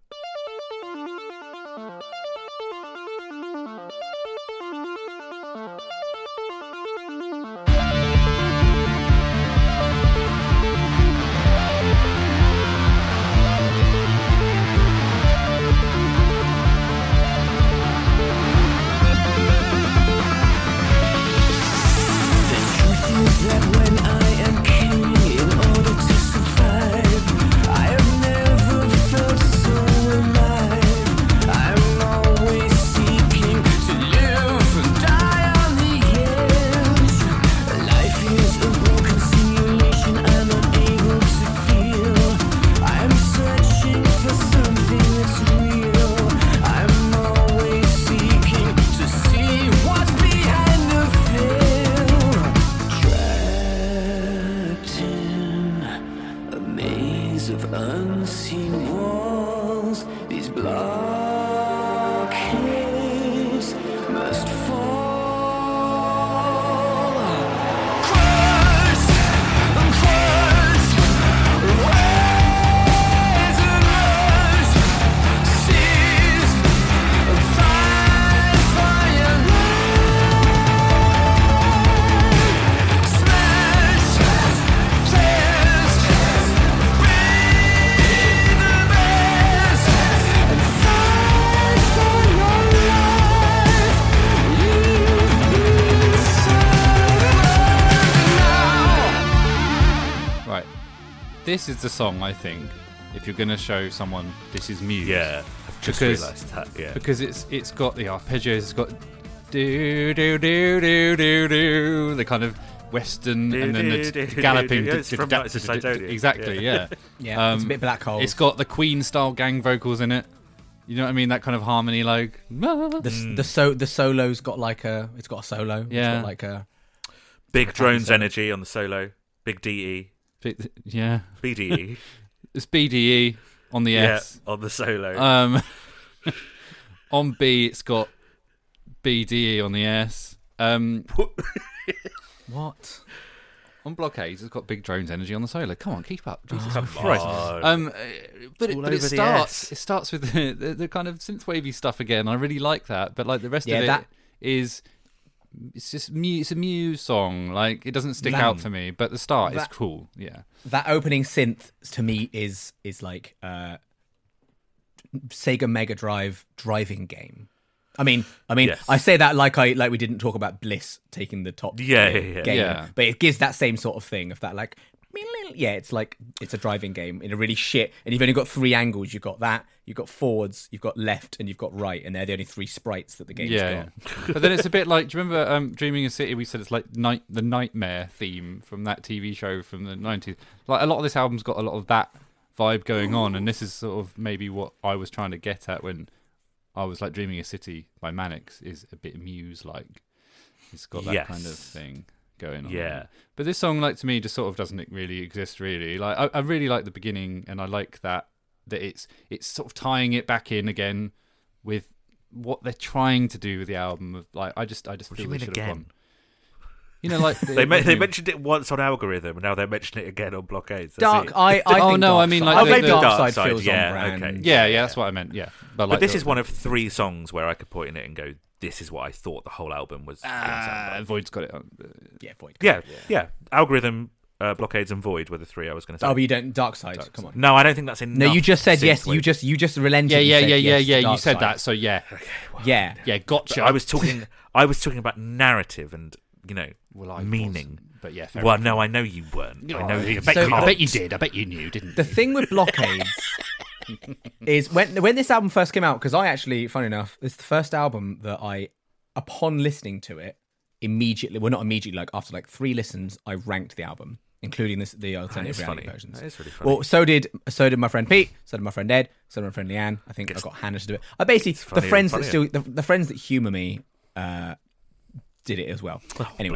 This is the song, I think, if you're going to show someone this is Muse. Yeah, I've just realised that, yeah. Because it's got the arpeggios, it's got do do do do do do, the kind of Western, and then the galloping. Exactly, yeah. Yeah, it's a bit Black Hole. It's got the Queen-style gang vocals in it. You know what I mean? That kind of harmony, like the solo's got like it's got a solo. Yeah, it's got like a big drones energy on the solo. Big DE. Yeah. BDE. It's BDE on the S. Yeah, on the solo. On B, it's got BDE on the S. What? On Blockades, it's got big drones energy on the solo. Come on, keep up. Jesus Christ. But it starts with the kind of synthwavey stuff again. I really like that. But like the rest of it is... It's just it's a Muse song. Like, it doesn't stick out for me, but the start is cool. Yeah, that opening synth to me is like Sega Mega Drive driving game. I mean, yes. I say that like we didn't talk about Bliss taking the top game, but it gives that same sort of thing of that like. Yeah, it's like it's a driving game in a really shit, and you've only got 3 angles. You've got that, you've got forwards, you've got left, and you've got right, and they're the only 3 sprites that the game's got. Yeah. But then it's a bit like, do you remember Dreaming of City? We said it's like the Nightmare theme from that TV show from the 90s. Like, a lot of this album's got a lot of that vibe going on, and this is sort of maybe what I was trying to get at when I was like, Dreaming of City by Mannix is a bit Muse-like. It's got that kind of thing going on. Yeah. But this song, like, to me, just sort of doesn't really exist, really. Like, I really like the beginning, and I like that it's sort of tying it back in again with what they're trying to do with the album. Of like, I just feel they should have gone. You know, like they mentioned it once on Algorithm, and now they're mentioning it again on Blockades. Dark. I think I mean, like, maybe Dark Side feels on brand. Okay. Yeah, that's what I meant. Yeah, but this is one of 3 songs where I could point in it and go, this is what I thought the whole album was. Void's got it on. Yeah, Void. Yeah. Algorithm, Blockades, and Void were the 3 I was going to say. Oh, but you don't. Dark Side. Come on. No, I don't think that's enough. No, you just said yes. You just relented. Yeah. Yes, you said that. So yeah. Okay, well, yeah. Gotcha. I was talking about narrative and meaning. But yeah. Well, no, I know you weren't. I know. I bet you did. I bet you knew, didn't you? The thing with Blockades is when this album first came out, because I actually, funny enough, it's the first album that I, upon listening to it, immediately, well, not immediately, like after like 3 listens, I ranked the album. including the alternative reality versions. That is really funny. Well, so did my friend Pete, so did my friend Ed, so did my friend Leanne. I think I got Hannah to do it. I basically the friends that humour me did it as well. Anyway,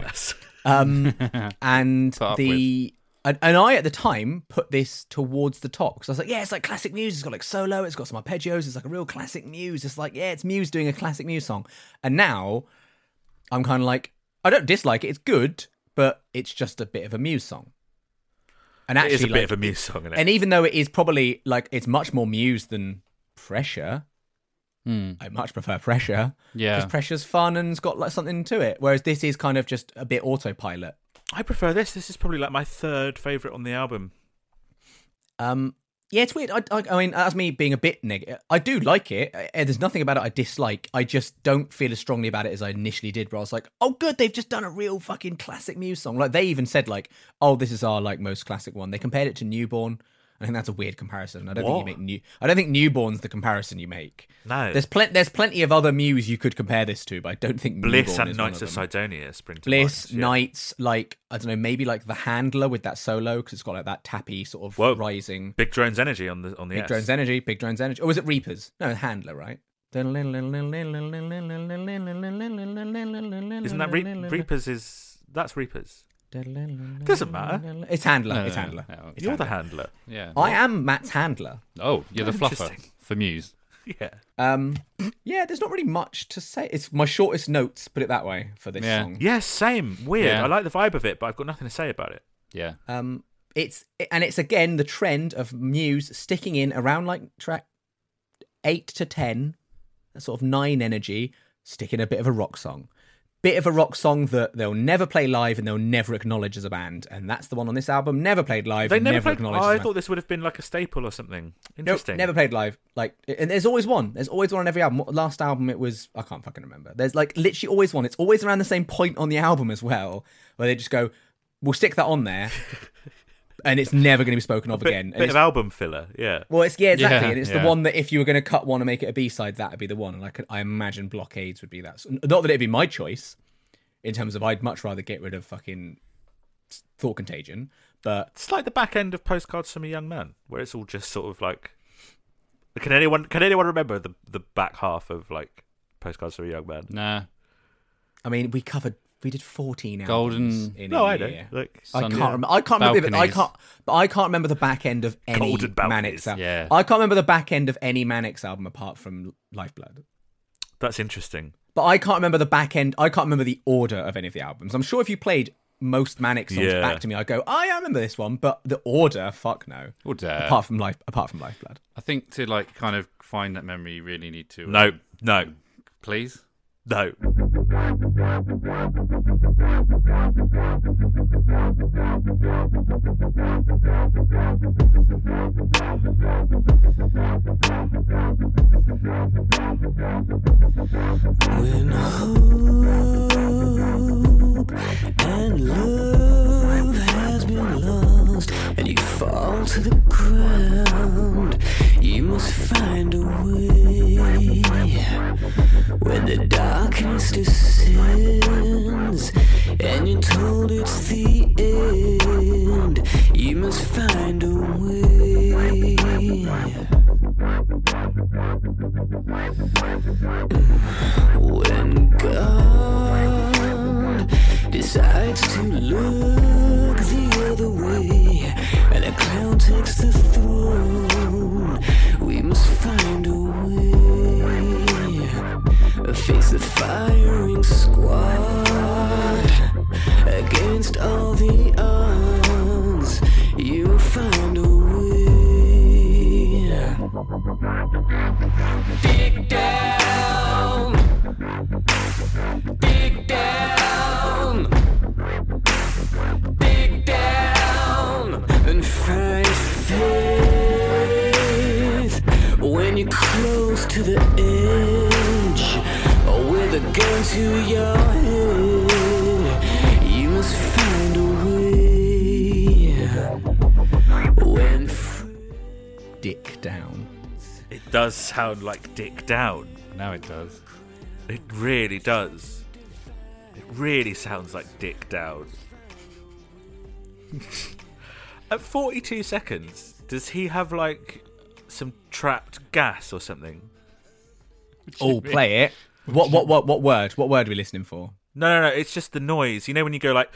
and I at the time put this towards the top because I was like, yeah, it's like classic Muse. It's got like solo. It's got some arpeggios. It's like a real classic Muse. It's like, yeah, it's Muse doing a classic Muse song. And now I'm kind of like, I don't dislike it. It's good, but it's just a bit of a Muse song. And actually, it is a bit of a Muse song, isn't it? And even though it is probably like it's much more Muse than Pressure, I much prefer Pressure. Yeah, because Pressure's fun and it's got like something to it. Whereas this is kind of just a bit autopilot. I prefer this. This is probably like my third favourite on the album. Yeah, it's weird. I mean, as me being a bit negative, I do like it. There's nothing about it I dislike. I just don't feel as strongly about it as I initially did, where I was like, oh, good, they've just done a real fucking classic Muse song. Like, they even said, like, oh, this is our, like, most classic one. They compared it to Newborn. I think that's a weird comparison. I don't think Newborn's the comparison you make. No. There's plenty of other Muse you could compare this to, but I don't think Bliss Newborn and is Knights one of Sidonia spring to Bliss, mind. Knights, like, I don't know, maybe like The Handler with that solo, because it's got like that tappy sort of rising. Big Drone's Energy on the Big S. Drone's Energy, Big Drone's Energy. Or was it Reapers? No, Handler, right? Isn't that Reapers? That's Reapers. Doesn't matter. It's Handler. No, it's Handler. no, It's You're Handler. the handler. Yeah. I am Matt's handler. Oh, you're the fluffer Interesting. for Muse. Yeah. Yeah, there's not really much to say. It's my shortest notes, put it that way, for this song. Yes, same. Weird. Yeah. I like the vibe of it, but I've got nothing to say about it. Yeah. It's again the trend of Muse sticking in around like track 8 to 10, that sort of 9 energy, sticking a bit of a rock song. Bit of a rock song that they'll never play live and they'll never acknowledge as a band. And that's the one on this album. Never played live. They never played. acknowledged Oh, as a I band. thought this would have been like a staple or something. Interesting. Nope, never played live. Like, and there's always one. There's always one on every album. Last album, it was, I can't fucking remember. There's like literally always one. It's always around the same point on the album as well, where they just go, we'll stick that on there. And it's never going to be spoken of again. Bit of album filler, yeah. Well, it's exactly, Yeah, and it's yeah. the one that if you were going to cut one and make it a B-side, that would be the one. And I imagine Blockades would be that. So, not that it'd be my choice, in terms of I'd much rather get rid of fucking Thought Contagion, but It's like the back end of Postcards from a Young Man, where it's all just sort of like. Can anyone remember the back half of like Postcards from a Young Man? Nah. I mean, we did 14 albums Golden- in No, a I year. don't. Like, I Sunday- can't remember. I can't remember. Balconies. I can't remember the back end of any Golden Balconies. Mannix album. Yeah. I can't remember the back end of any Mannix album apart from Lifeblood. that's interesting. But I can't remember the back end. I can't remember the order of any of the albums. I'm sure if you played most Mannix songs Yeah. back to me, I'd go, oh, yeah, I remember this one. But the order, fuck no. Apart from Lifeblood. I think to like kind of find that memory, you really need to. No. Please. No. When hope and love has been lost and you fall to the ground, you must find a way. When the darkness descends and you're told it's the end, you must find a way. When God decides to look the other way and a clown takes the throne, we must find a way. Face the firing squad against all the odds. You'll find a way. Dig down, dig down, dig down, and find faith when you're close to the edge, or with a gun to your head. You must find a way. When Dick Down. It does sound like Dick Down. Now it does. It really does. It really sounds like Dick Down. At 42 seconds, does he have like some trapped gas or something? Oh, play it. What word? What word are we listening for? No. It's just the noise. You know when you go like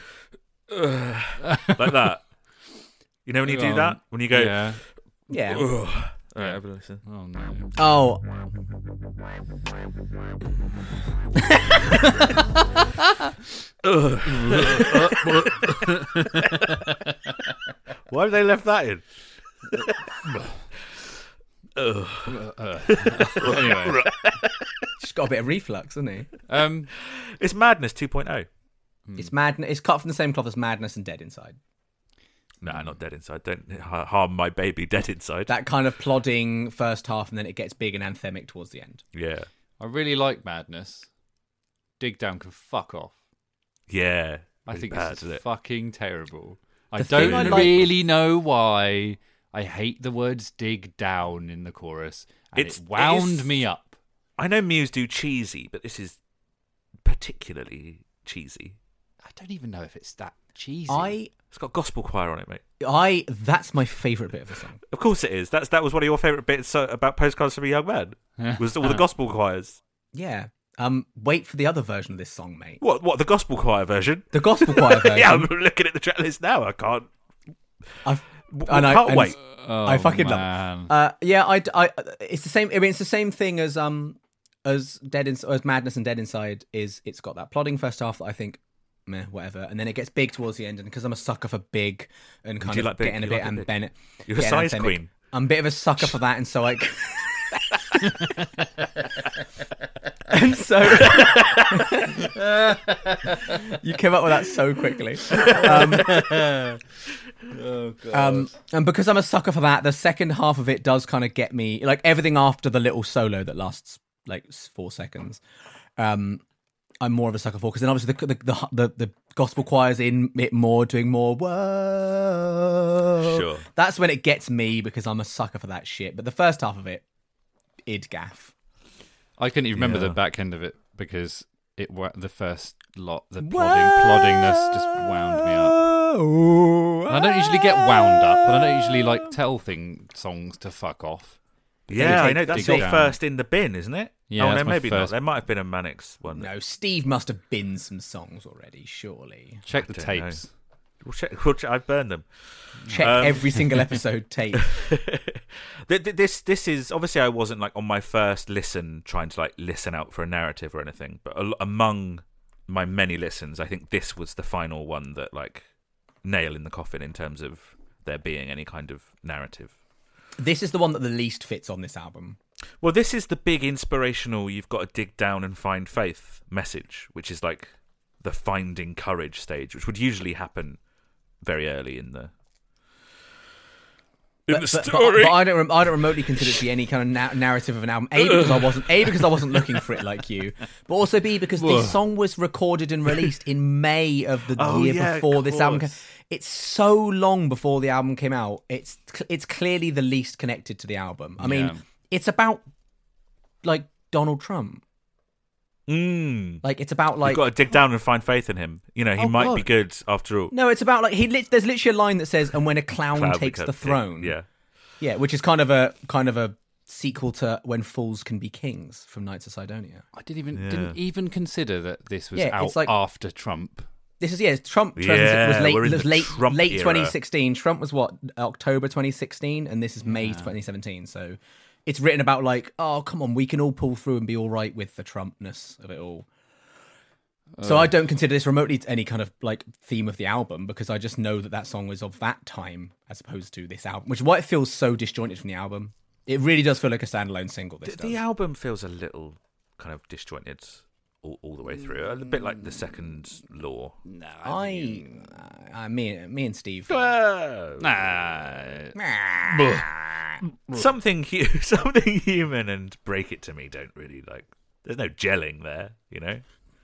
that. You know when you do that? When you go, yeah. All right, have a listen. Oh no. Oh. Why have they left that in? Anyway, She's got a bit of reflux, hasn't he? It's Madness 2.0. It's madness. It's cut from the same cloth as Madness and Dead Inside. Nah, not Dead Inside. Don't harm my baby, Dead Inside. That kind of plodding first half, and then it gets big and anthemic towards the end. Yeah. I really like Madness. Dig Down can fuck off. Yeah. I think bad, this is fucking terrible. I The thing don't I like- really know why. I hate the words dig down in the chorus. And it wound me up. I know Muse do cheesy, but this is particularly cheesy. I don't even know if it's that cheesy. It's got gospel choir on it, mate. That's my favourite bit of the song. Of course it is. That was one of your favourite bits about Postcards from a Young Man. Was all the gospel choirs. Yeah. Wait for the other version of this song, mate. What? The gospel choir version? The gospel choir version. Yeah, I'm looking at the track list now. I can't. I can't wait. I fucking love it. Yeah, it's the same. I mean, it's the same thing as Madness and Dead Inside. It's got that plodding first half that I think, meh, whatever, and then it gets big towards the end. And because I'm a sucker for big and kind of getting a bit and Bennett, You're a size queen. I'm a bit of a sucker for that, and so like. And so you came up with that so quickly. Oh, God. And because I'm a sucker for that, the second half of it does kind of get me, like everything after the little solo that lasts like 4 seconds. I'm more of a sucker for, because then obviously the gospel choir's in it more, doing more. Whoa, Sure. That's when it gets me, because I'm a sucker for that shit. But the first half of it, id gaff. I couldn't even remember the back end of it because the first lot, the ploddingness just wound me up. And I don't usually get wound up, but I don't usually like tell songs to fuck off. Yeah, I know. That's your first in the bin, isn't it? Yeah, oh, no, maybe not. There might have been a Mannix one. No, Steve must have binned some songs already, surely. Check the tapes. We'll check. I've burned them. Check every single episode tape. This is obviously, I wasn't like on my first listen trying to like listen out for a narrative or anything, but among my many listens, I think this was the final one that like nail in the coffin in terms of there being any kind of narrative. This is the one that the least fits on this album. Well, this is the big inspirational, you've got to dig down and find faith message, which is like the finding courage stage, which would usually happen very early in the story. But I don't remotely consider it to be any kind of narrative of an album. Because I wasn't looking for it like you, but also B, because this song was recorded and released in May of the year before this album. It's so long before the album came out. It's clearly the least connected to the album. I mean, it's about like Donald Trump. Like it's about like you've got to dig down and find faith in him. You know, he might be good after all. No, it's about like there's literally a line that says, "And when a clown takes the throne." Yeah, which is kind of a sequel to When Fools Can Be Kings from Knights of Sidonia. I didn't even consider that this was out after Trump. This is Trump was late 2016. Trump was what, October 2016, and this is May 2017. So it's written about like, oh come on, we can all pull through and be all right with the Trumpness of it all. So I don't consider this remotely any kind of like theme of the album, because I just know that song was of that time as opposed to this album, which is why it feels so disjointed from the album. It really does feel like a standalone single. The album feels a little kind of disjointed all the way through, a bit like the second Law. No, me and Steve. Something human and Break It To Me don't really like. There's no gelling there, you know.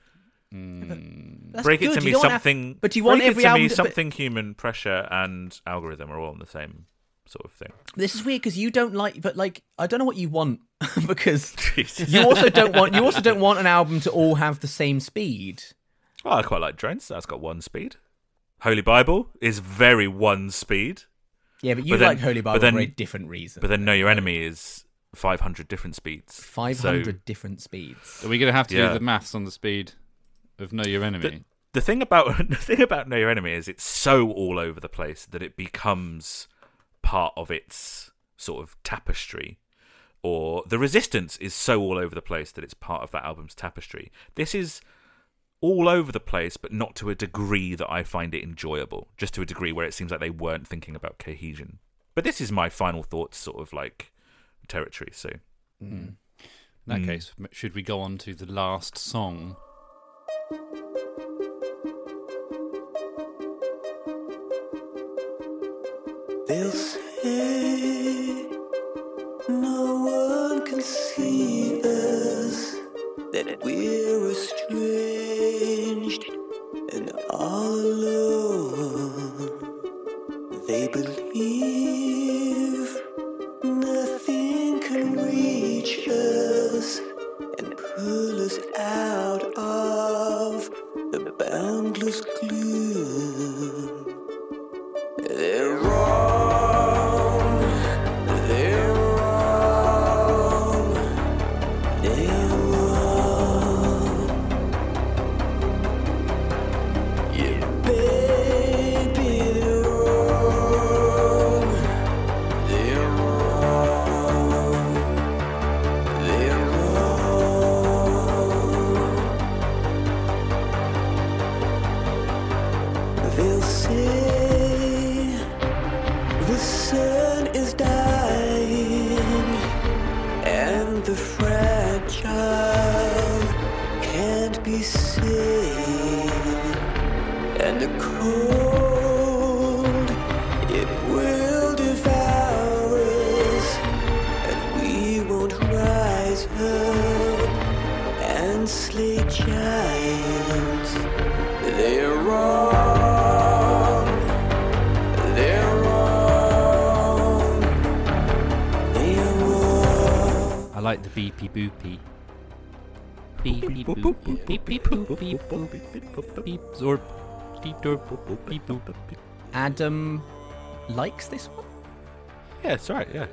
Break It To Me, something. But do you want every album? Something human, Pressure, and Algorithm are all on the same sort of thing. This is weird because you don't like, but like I don't know what you want because you also don't want an album to all have the same speed. Well, I quite like Drones. That's got one speed. Holy Bible is very one speed. Yeah, but you like Holy Bible for a very different reason. But then Know Your Enemy is 500 different speeds. 500 different speeds. Are we going to have to do the maths on the speed of Know Your Enemy? The thing about Know Your Enemy is it's so all over the place that it becomes part of its sort of tapestry. Or The Resistance is so all over the place that it's part of that album's tapestry. This is all over the place, but not to a degree that I find it enjoyable. Just to a degree where it seems like they weren't thinking about cohesion. But this is my final thoughts sort of like territory, so... In that case, should we go on to the last song? They'll say no one can see us, that we're estranged and all alone. They believe nothing can reach us and pull us out of the boundless gloom. They're wrong, they're wrong, they're wrong. Yeah, baby, they're wrong, they're wrong, they're wrong. They'll say the sun is dying and the fragile can't be saved, and the cold, it will devour us, and we won't rise up and slay giants. They're wrong, they're wrong, they're wrong. I like the beepy boopy. Beepy boop, beepy boop, beep boop, beep zorp, beep dorp, beep boop. Adam likes this one? Yeah, it's alright, yeah.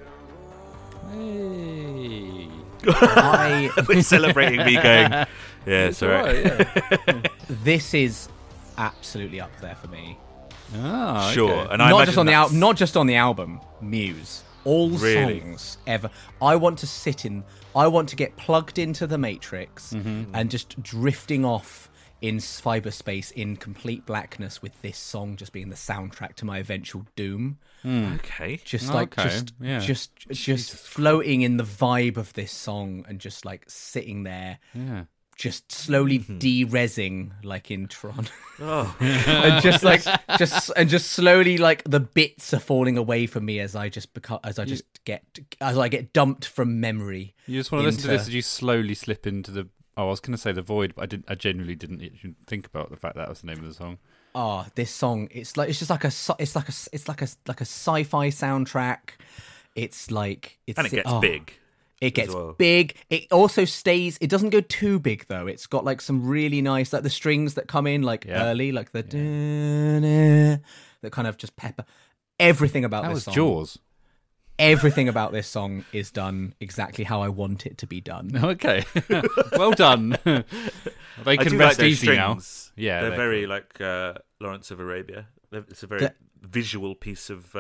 Hey. We're celebrating me going, yeah, it's alright. This is absolutely up there for me. Ah, okay. Sure, and Not just on the album, Muse. All Really? songs ever. I want to get plugged into the Matrix and just drifting off in cyberspace in complete blackness with this song just being the soundtrack to my eventual doom. Okay. Just Jesus floating in the vibe of this song and just like sitting there. Yeah. Just slowly de-resing like in Tron. Oh. And just slowly like the bits are falling away from me as I get dumped from memory. You just want to listen to this as you slowly slip into the... Oh, I was going to say the void, but I genuinely didn't even think about the fact that was the name of the song. Oh, this song, it's like a sci-fi soundtrack. It gets big. It gets big. It also stays. It doesn't go too big though. It's got like some really nice, like the strings that come in like early, like the that kind of just pepper. Everything about this song. That was Jaws. Everything about this song is done exactly how I want it to be done. Okay, well done. They can rest easy now. Yeah, they're very cool. Like Lawrence of Arabia. It's a very visual piece of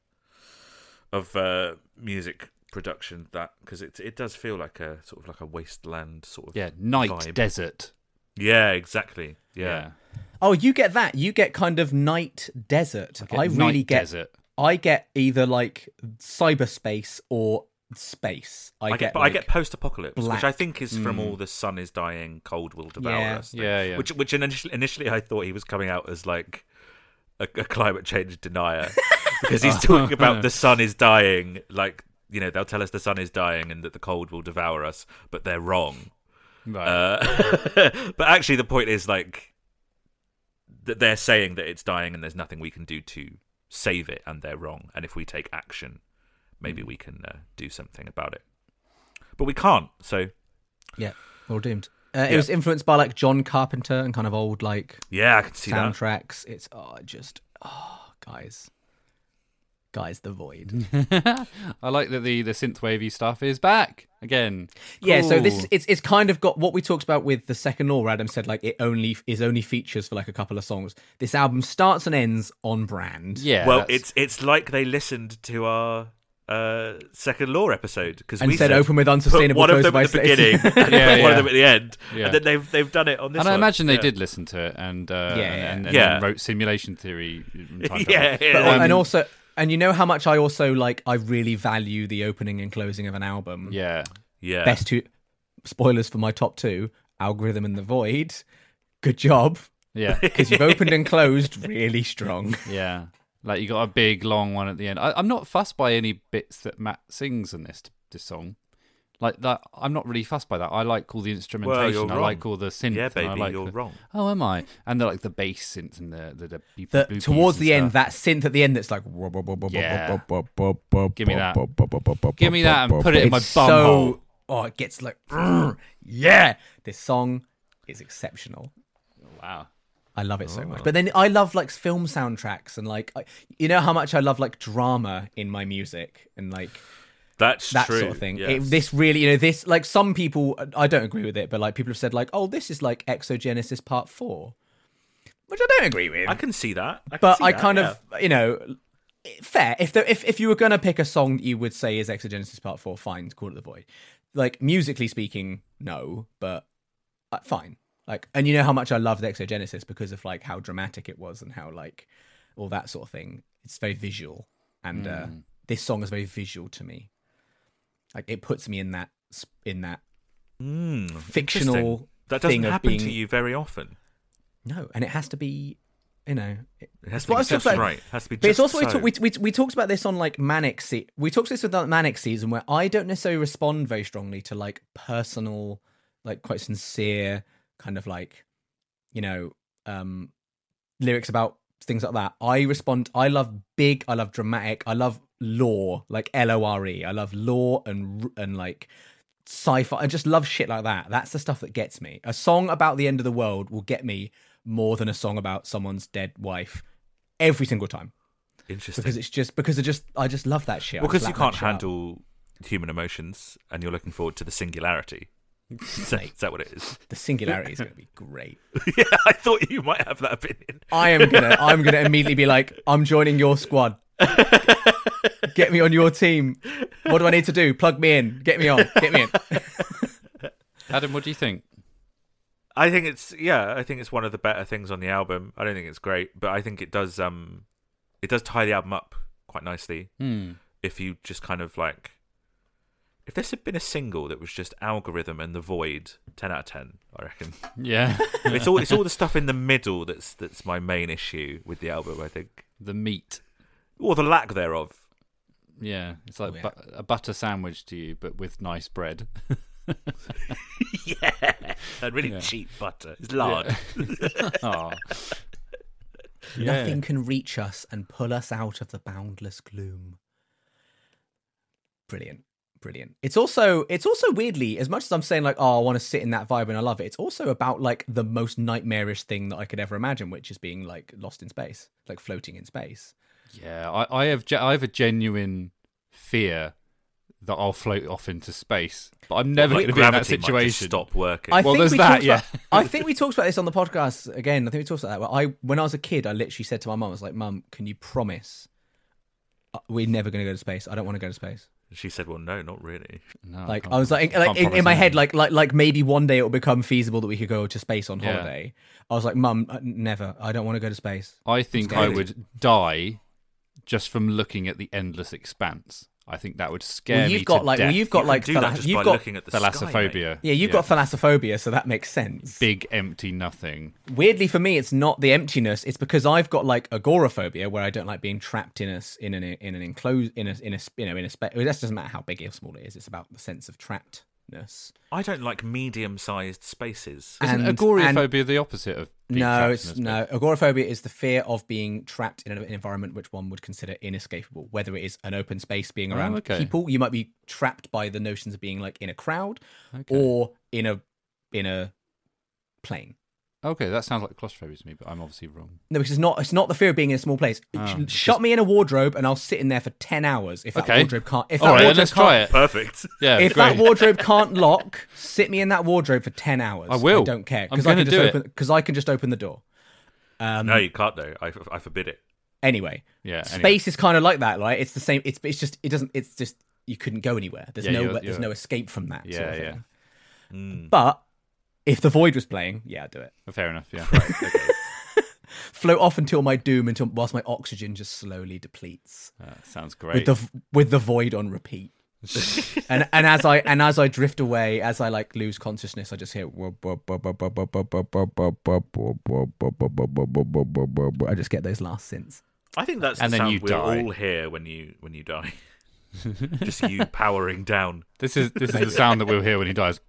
music production, that because it does feel like a sort of like a wasteland sort of night vibe. Desert. Yeah, exactly. Yeah. Oh, you get that. You get kind of night desert. I really get desert. I get either like cyberspace or space. I get post-apocalypse, which I think is from all the sun is dying, cold will devour us. Yeah. Which initially I thought he was coming out as like a climate change denier because he's talking about the sun is dying, like, you know, they'll tell us the sun is dying and that the cold will devour us, but they're wrong. Right. But actually the point is like that they're saying that it's dying and there's nothing we can do to save it, and they're wrong, and if we take action maybe we can do something about it, but we can't, so yeah, we're doomed. It was influenced by like John Carpenter and kind of old like I can see soundtracks. that. It's guys, Guys, The Void. I like that the synthwavey stuff is back again. Cool. Yeah, so it's kind of got what we talked about with the Second Law, where Adam said like it only features for like a couple of songs. This album starts and ends on brand. Yeah. Well, it's like they listened to our Second Law episode because we said open with unsustainable. One of them at the beginning, and one of them at the end, and then they've done it on this. And I imagine they did listen to it and then wrote Simulation Theory. And also. And you know how much I also I really value the opening and closing of an album. Yeah. Best two spoilers for my top two: Algorithm and The Void. Good job. Yeah. Because you've opened and closed really strong. Yeah. Like you got a big long one at the end. I'm not fussed by any bits that Matt sings in this song. Like that, I'm not really fussed by that. I like all the instrumentation. Well, I like all the synth. Yeah, baby, you're wrong. Oh, am I? And like the bass synth and the towards the end, stuff. that synth at the end that's like Give me that. Give me that and put it in my bum hole. Oh, it gets like yeah. This song is exceptional. Wow. I love it so much. But then I love like film soundtracks and like you know how much I love like drama in my music and like That's that true. sort of thing. Yes. This really, this like some people, I don't agree with it, but like people have said like, oh, this is like Exogenesis Part 4, which I don't agree with. I can see that. I kind of, fair. If you were going to pick a song that you would say is Exogenesis Part 4, fine, call it The Void. Like musically speaking, no, but fine. Like, and you know how much I loved Exogenesis because of like how dramatic it was and how like all that sort of thing. It's very visual, and this song is very visual to me. Like it puts me in that fictional that doesn't thing happen of being... to you very often. No, and it has to be, it has to be just right. It has to be. But just it's also so. we talked about this on like Manic. We talked about this with Manic Season, where I don't necessarily respond very strongly to like personal, like quite sincere kind of like, lyrics about things like that. I respond. I love big. I love dramatic. I love lore, like LORE. I love lore and like sci-fi. I just love shit like that. That's the stuff that gets me. A song about the end of the world will get me more than a song about someone's dead wife every single time. Interesting. Because I just love that shit. Well, because you can't handle human emotions and you're looking forward to the singularity. Is that what it is? The singularity is going to be great. Yeah, I thought you might have that opinion. I'm gonna immediately be like, I'm joining your squad. Get me on your team. What do I need to do? Plug me in. Get me on. Get me in. Adam, what do you think? I think it's one of the better things on the album. I don't think it's great, but I think it does tie the album up quite nicely. If you just kind of like, if this had been a single that was just Algorithm and The Void, 10 out of 10, I reckon. Yeah. it's all the stuff in the middle that's my main issue with the album, I think. The meat. Or the lack thereof. Yeah, it's like a butter sandwich to you, but with nice bread. Yeah, and really cheap butter. It's lard. Yeah. Nothing can reach us and pull us out of the boundless gloom. Brilliant. It's also weirdly, as much as I'm saying like, oh, I want to sit in that vibe and I love it, it's also about like the most nightmarish thing that I could ever imagine, which is being like lost in space, like floating in space. Yeah, I have a genuine fear that I'll float off into space, but I'm never going to be in that situation. Might just stop working. I think we talked about this on the podcast again. I think we talked about that. When I was a kid, I literally said to my mum, I was like, Mum, can you promise we're never going to go to space? I don't want to go to space. She said, well, no, not really. No, like I was like in my head, like maybe one day it will become feasible that we could go to space on holiday. I was like, Mum, never. I don't want to go to space. I think I would die just from looking at the endless expanse. I think that would scare me to death. You've got like looking at the thalassophobia. Sky, you've got thalassophobia, so that makes sense. Big empty nothing. Weirdly for me, it's not the emptiness. It's because I've got like agoraphobia, where I don't like being trapped in an enclosed in a space. It doesn't matter how big or small it is. It's about the sense of trappedness. I don't like medium-sized spaces. Isn't agoraphobia the opposite of being trapped? No. Agoraphobia is the fear of being trapped in an environment which one would consider inescapable. Whether it is an open space, being around people, you might be trapped by the notions of being like in a crowd or in a plane. Okay, that sounds like claustrophobia to me, but I'm obviously wrong. No, because it's not the fear of being in a small place. Shut me in a wardrobe and I'll sit in there for 10 hours if that wardrobe can't. If that all right, wardrobe let's can't, try it. Perfect. Yeah, if great. that wardrobe can't lock, sit me in that wardrobe for 10 hours. I will. I don't care I'm going to do it because I can just open the door. No, you can't though. I forbid it. Anyway, Yeah. space is kind of like that, right? It's the same. It's just you couldn't go anywhere. There's no escape from that. sort of thing. But if the Void was playing, yeah, I'd do it. Fair enough. Yeah. Right. Okay. Float off until my doom, whilst my oxygen just slowly depletes. Sounds great. With the Void on repeat. and as I drift away, as I like lose consciousness, I just hear. I just get those last synths. I think that's and the then sound you we'll die. all hear when you die. Just you powering down. This is the sound that we'll hear when he dies.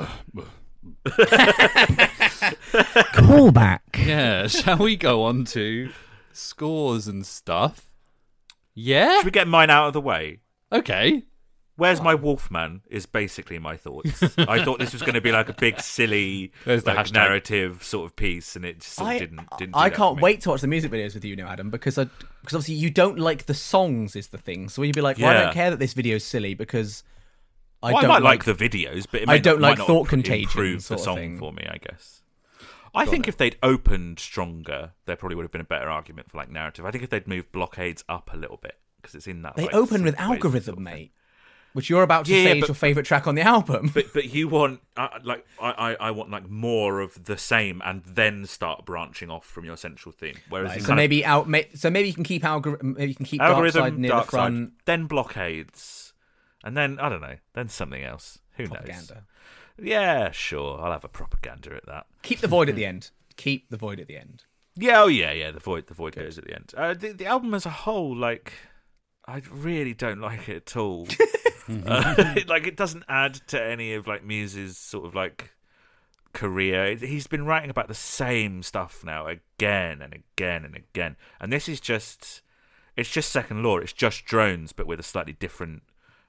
Callback. Yeah. Shall we go on to scores and stuff? Yeah. Should we get mine out of the way? Okay. Where's my Wolfman is basically my thoughts. I thought this was going to be like a big, silly There's the hashtag. narrative sort of piece, and it just sort of didn't do I that can't for me. wait to watch the music videos with you now, Adam, because obviously you don't like the songs is the thing. So you'd be like, well, I don't care that this video is silly because I might like the videos, but it I don't might like not Thought Contagion improve the sort of song thing. for me, I guess. I think if they'd opened stronger, there probably would have been a better argument for like narrative. I think if they'd moved Blockades up a little bit, because it's in that. They like, open with synthwave Algorithm, sort of mate. thing. Which you're about to say is but- your favourite track on the album. But you want I want like more of the same, and then start branching off from your central theme. Whereas you so kind maybe maybe you can keep Algorithm. Maybe you can keep Algorithm, Dark Side near Dark the front. Side, then Blockades, and then I don't know, then something else. Who Propaganda. knows? Yeah, sure. I'll have a propaganda at that. Keep the Void at the end. Keep the Void at the end. Yeah, the void goes at the end. The album as a whole, like, I really don't like it at all. Like, it doesn't add to any of like Muse's sort of like career. He's been writing about the same stuff now again and again and again, and this is just Second Law. It's just drones, but with a slightly different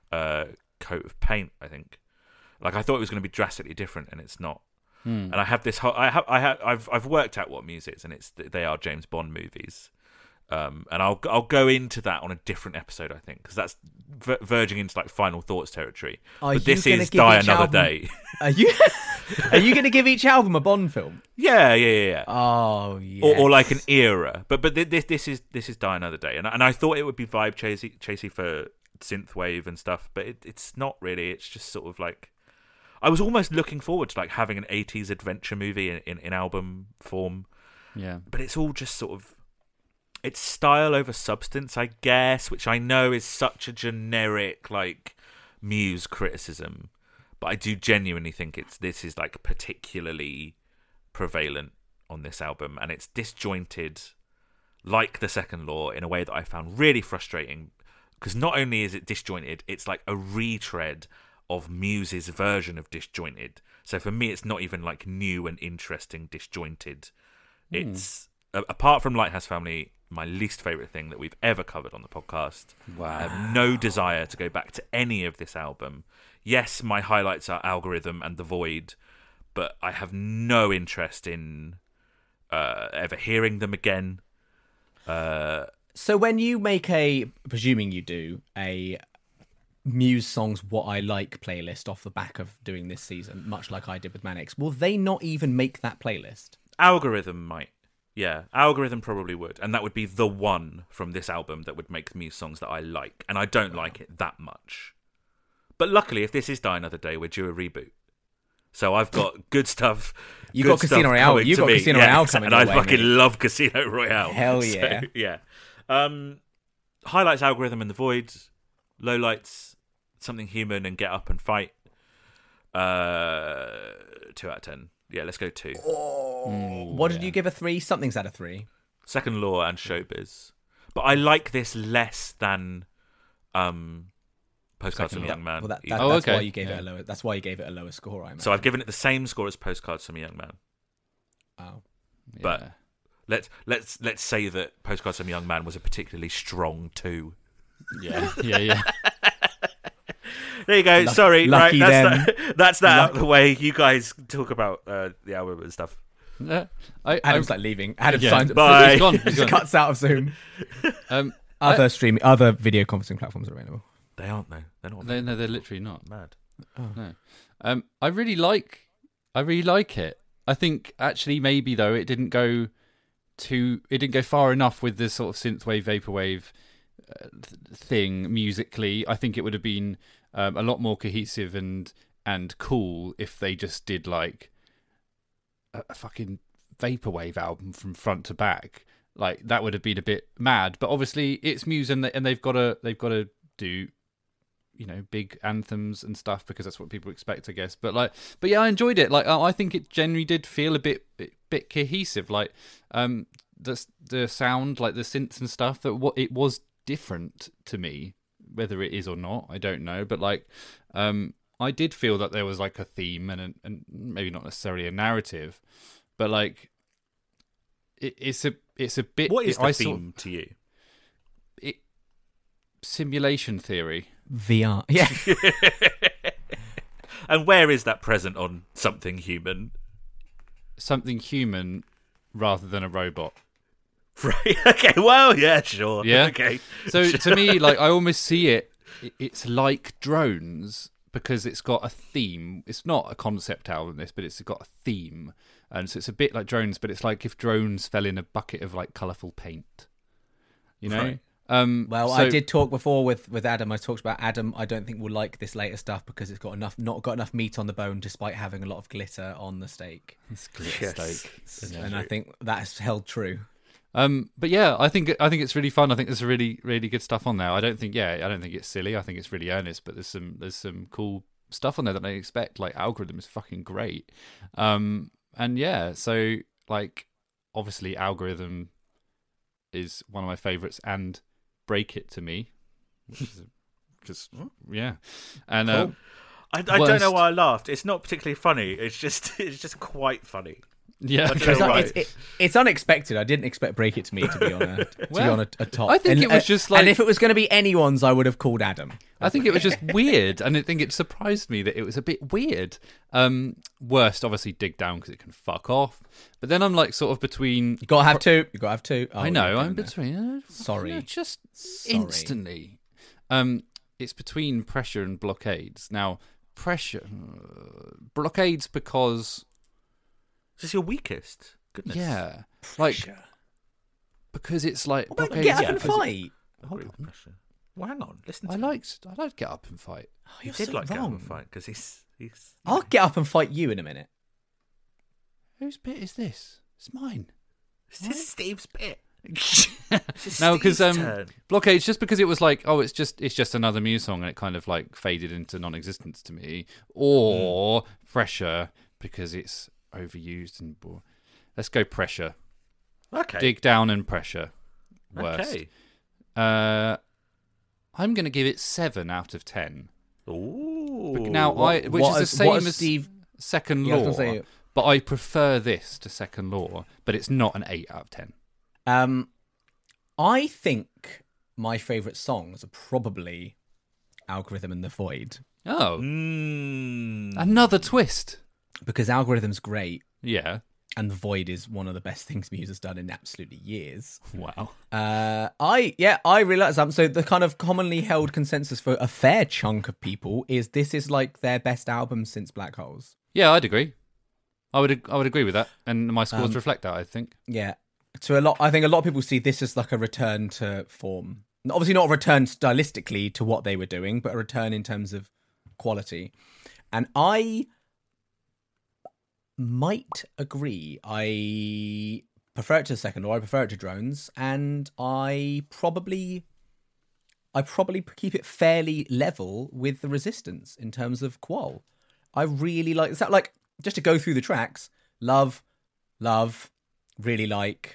coat of paint. I think. Like, I thought it was going to be drastically different, and it's not. And I have this whole. I've worked out what Muse is, and they are James Bond movies. And I'll go into that on a different episode, I think, because that's verging into like final thoughts territory. But this is Die Another Day. Are you going to give each album a Bond film? Yeah. Oh, yeah. Or like an era. But this is Die Another Day, and I thought it would be vibe chasey for synthwave and stuff, but it's not really. It's just sort of like. I was almost looking forward to like having an 80s adventure movie in album form. Yeah. But it's all just sort of. It's style over substance, I guess, which I know is such a generic like Muse criticism, but I do genuinely think this is like particularly prevalent on this album, and it's disjointed like the Second Law in a way that I found really frustrating, because not only is it disjointed, it's like a retread of Muse's version of disjointed. So for me, it's not even like new and interesting disjointed. It's apart from Lighthouse Family, my least favourite thing that we've ever covered on the podcast. Wow. I have no desire to go back to any of this album. Yes, my highlights are Algorithm and The Void, but I have no interest in ever hearing them again. So when you make presuming you do, a Muse songs What I Like playlist off the back of doing this season, much like I did with Manix, will they not even make that playlist? Algorithm might. Yeah, Algorithm probably would. And that would be the one from this album that would make Muse songs that I like. And I don't like it that much. But luckily, if this is Die Another Day, we're due a reboot. So I've got good stuff. You got Casino Royale. You got Casino Royale coming. And I fucking love Casino Royale. Hell yeah. So, yeah. Highlights, Algorithm and The Void. Lowlights, Something Human and Get Up and Fight. 2 out of 10. Yeah, let's go 2. What did you give a 3? Something's out of 3. Second Law and Showbiz. But I like this less than Postcards from a Young Man. Well, that's okay. why you gave it a lower. That's why you gave it a lower score. I imagine. So I've given it the same score as Postcards from a Young Man. Oh. But let's say that Postcards from a Young Man was a particularly strong 2. Yeah. There you go. Sorry, lucky right? That's that out of the way. You guys talk about the album and stuff. Adam's like leaving. Adam Yeah. signs Bye. He's gone. just cuts out of Zoom. Other video conferencing platforms are available. They aren't though. They're not. No, they're literally not. Mad. No. I really like it. I think actually maybe though it didn't go far enough with this sort of synthwave vaporwave thing musically. I think it would have been a lot more cohesive and cool if they just did like a fucking vaporwave album from front to back. Like that would have been a bit mad. But obviously it's Muse and they've got to do, you know, big anthems and stuff because that's what people expect, I guess. But yeah, I enjoyed it. Like I think it generally did feel a bit cohesive. Like the sound, like the synths and stuff. That it was different to me. Whether it is or not, I don't know. But like, I did feel that there was like a theme and maybe not necessarily a narrative, but like it's a bit. What is the theme to you? Simulation theory. VR. Yeah. And where is that present on Something Human? Something human rather than a robot. Right. Okay. Well, yeah, sure. Yeah. Okay. So to me, like, I almost see it. It's like Drones because it's got a theme. It's not a concept album, but it's got a theme, and so it's a bit like Drones. But it's like if drones fell in a bucket of like colourful paint. You know. Right. I did talk before with Adam. I talked about Adam. I don't think will like this later stuff because it's not got enough meat on the bone, despite having a lot of glitter on the steak. It's glitter steak, and I think that's held true. But yeah, I think it's really fun. I think there's really really good stuff on there. I don't think it's silly. I think it's really earnest. But there's some cool stuff on there that I didn't expect. Like Algorithm is fucking great. And yeah, so like obviously Algorithm is one of my favorites, and Break It to me, which is just yeah. And cool. I don't know why I laughed. It's not particularly funny. It's just quite funny. Yeah, it's unexpected. I didn't expect Break It to me to be on a top. I think it was just like, and if it was going to be anyone's, I would have called Adam. I think it was just weird, and I think it surprised me that it was a bit weird. Worst, obviously, Dig Down because it can fuck off. But then I'm like sort of between. You gotta have two. You gotta have two. I know. I'm between. Sorry. Just instantly. It's between Pressure and Blockades. Now, Pressure, Blockades because. Is this your weakest? Goodness. Yeah. Pressure. Like, because it's like Blockades. Get up and fight. Hold on. Pressure. Well, hang on. Listen to I liked Get Up and Fight. Oh, you did like Get Up and Fight because he's. I'll get up and fight you in a minute. Whose bit is this? It's mine. This is Steve's bit. No, because Blockades, just because it was like, oh, it's just another Muse song, and it kind of like faded into non-existence to me. Or Pressure because it's overused and bored. Let's go Pressure. Okay. Dig Down and Pressure. Worst. Okay. I'm going to give it 7 out of 10. Ooh. Now, which is the same as Steve Second Law, but I prefer this to Second Law, but it's not an 8 out of 10. I think my favourite songs are probably Algorithm and The Void. Oh. Another twist. Because Algorithm's great. Yeah. And The Void is one of the best things Muse has done in absolutely years. Wow. I really like that. So the kind of commonly held consensus for a fair chunk of people is this is like their best album since Black Holes. Yeah, I'd agree. I would agree with that, and my scores reflect that, I think. Yeah. I think a lot of people see this as like a return to form. Obviously not a return stylistically to what they were doing, but a return in terms of quality. And I might agree. I prefer it to Second Law. I prefer it to Drones, and I probably keep it fairly level with the Resistance in terms of qual. I really like. Is that like just to go through the tracks? Love, really like,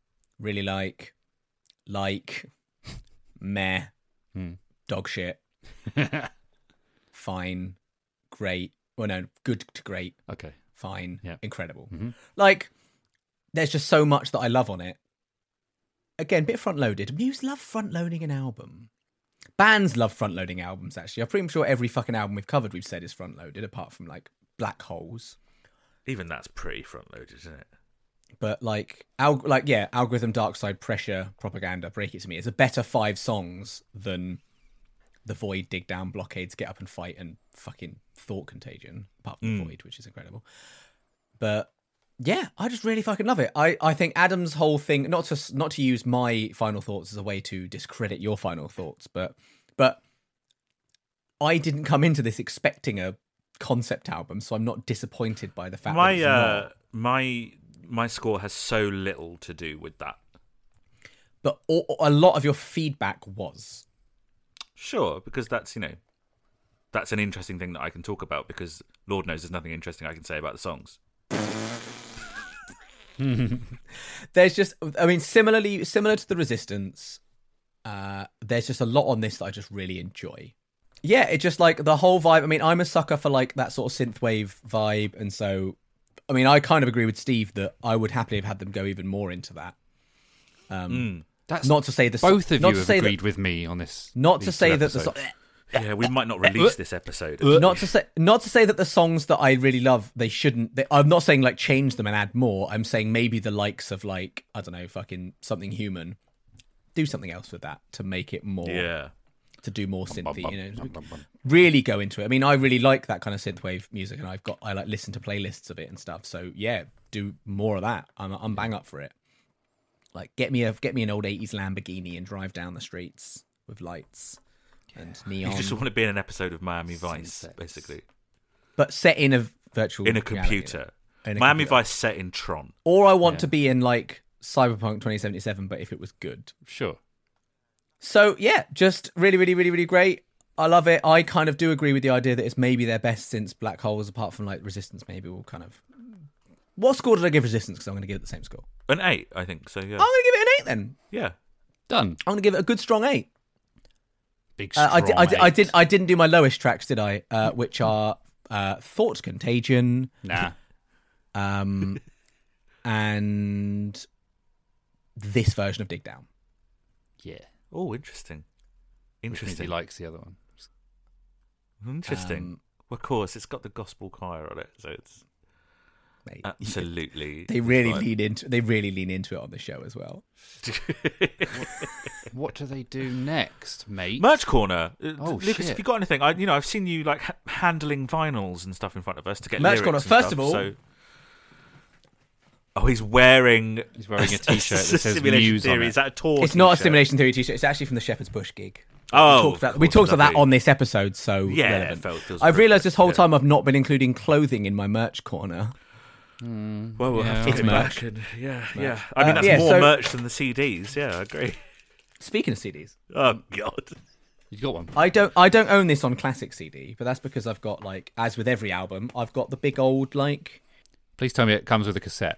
meh, dog shit, fine, great. Well, no, good to great. Okay. Fine, yeah. Incredible. Mm-hmm. Like, there's just so much that I love on it. Again, a bit front-loaded. Muse love front-loading an album. Bands love front-loading albums, actually. I'm pretty sure every fucking album we've covered we've said is front-loaded, apart from, like, Black Holes. Even that's pretty front-loaded, isn't it? But Algorithm, Dark Side, Pressure, Propaganda, Break It To Me is a better 5 songs than The Void, Dig Down, Blockades, Get Up and Fight, and fucking Thought Contagion, apart from The Void, which is incredible. But yeah, I just really fucking love it. I think Adam's whole thing, not to use my final thoughts as a way to discredit your final thoughts, but I didn't come into this expecting a concept album, so I'm not disappointed by the fact that it's not. My score has so little to do with that. But a lot of your feedback was. Sure, because that's an interesting thing that I can talk about, because Lord knows there's nothing interesting I can say about the songs. There's just, similar to The Resistance, there's just a lot on this that I just really enjoy. Yeah, it's just like the whole vibe. I'm a sucker for like that sort of synthwave vibe, and so I kind of agree with Steve that I would happily have had them go even more into that. That's not to say the both of you have agreed with me on this. Not to say that yeah, we might not release this episode. Not to say that the songs that I really love, they shouldn't. I'm not saying like change them and add more. I'm saying maybe the likes of like, I don't know, fucking Something Human, do something else with that to make it more. Yeah. To do more synthy, really go into it. I really like that kind of synthwave music, and I like listen to playlists of it and stuff. So yeah, do more of that. I'm bang up for it. Like get me an old 80s Lamborghini and drive down the streets with lights and neon. You just want to be in an episode of Miami Vice, basically, but set in a virtual computer. Miami Vice set in Tron. Or I want to be in like Cyberpunk 2077, but if it was good, sure. So, yeah, just really, really, really, really great. I love it. I kind of do agree with the idea that it's maybe their best since Black Holes, apart from, like, Resistance maybe will kind of... What score did I give Resistance? Because I'm going to give it the same score. An 8, I think, so, yeah. I'm going to give it an 8, then. Yeah. Done. I'm going to give it a good, strong 8. Big, strong 8. I didn't do my lowest tracks, did I? Which are Thought Contagion. Nah. And this version of Dig Down. Yeah. Oh, interesting. Which means he likes the other one. Interesting. Well, of course, it's got the gospel choir on it, so it's absolutely. They really lean into it on the show as well. What do they do next, mate? Merch corner. Lucas, shit. Have you got anything? I've seen you like handling vinyls and stuff in front of us to get merch lyrics corner. And First stuff, of all. so... Oh, he's wearing a T-shirt that says Muse Theory. on it. Is that a tour It's t-shirt? not a Simulation Theory T-shirt. It's actually from the Shepherd's Bush gig. Oh, we talked about that on this episode, so relevant. I've realised this whole time I've not been including clothing in my merch corner. Well, we'll have to it's go merch. back and, yeah. I mean, that's more merch than the CDs. Yeah, I agree. Speaking of CDs, oh god, you got one. I don't own this on classic CD, but that's because I've got like, as with every album, I've got the big old like. Please tell me it comes with a cassette.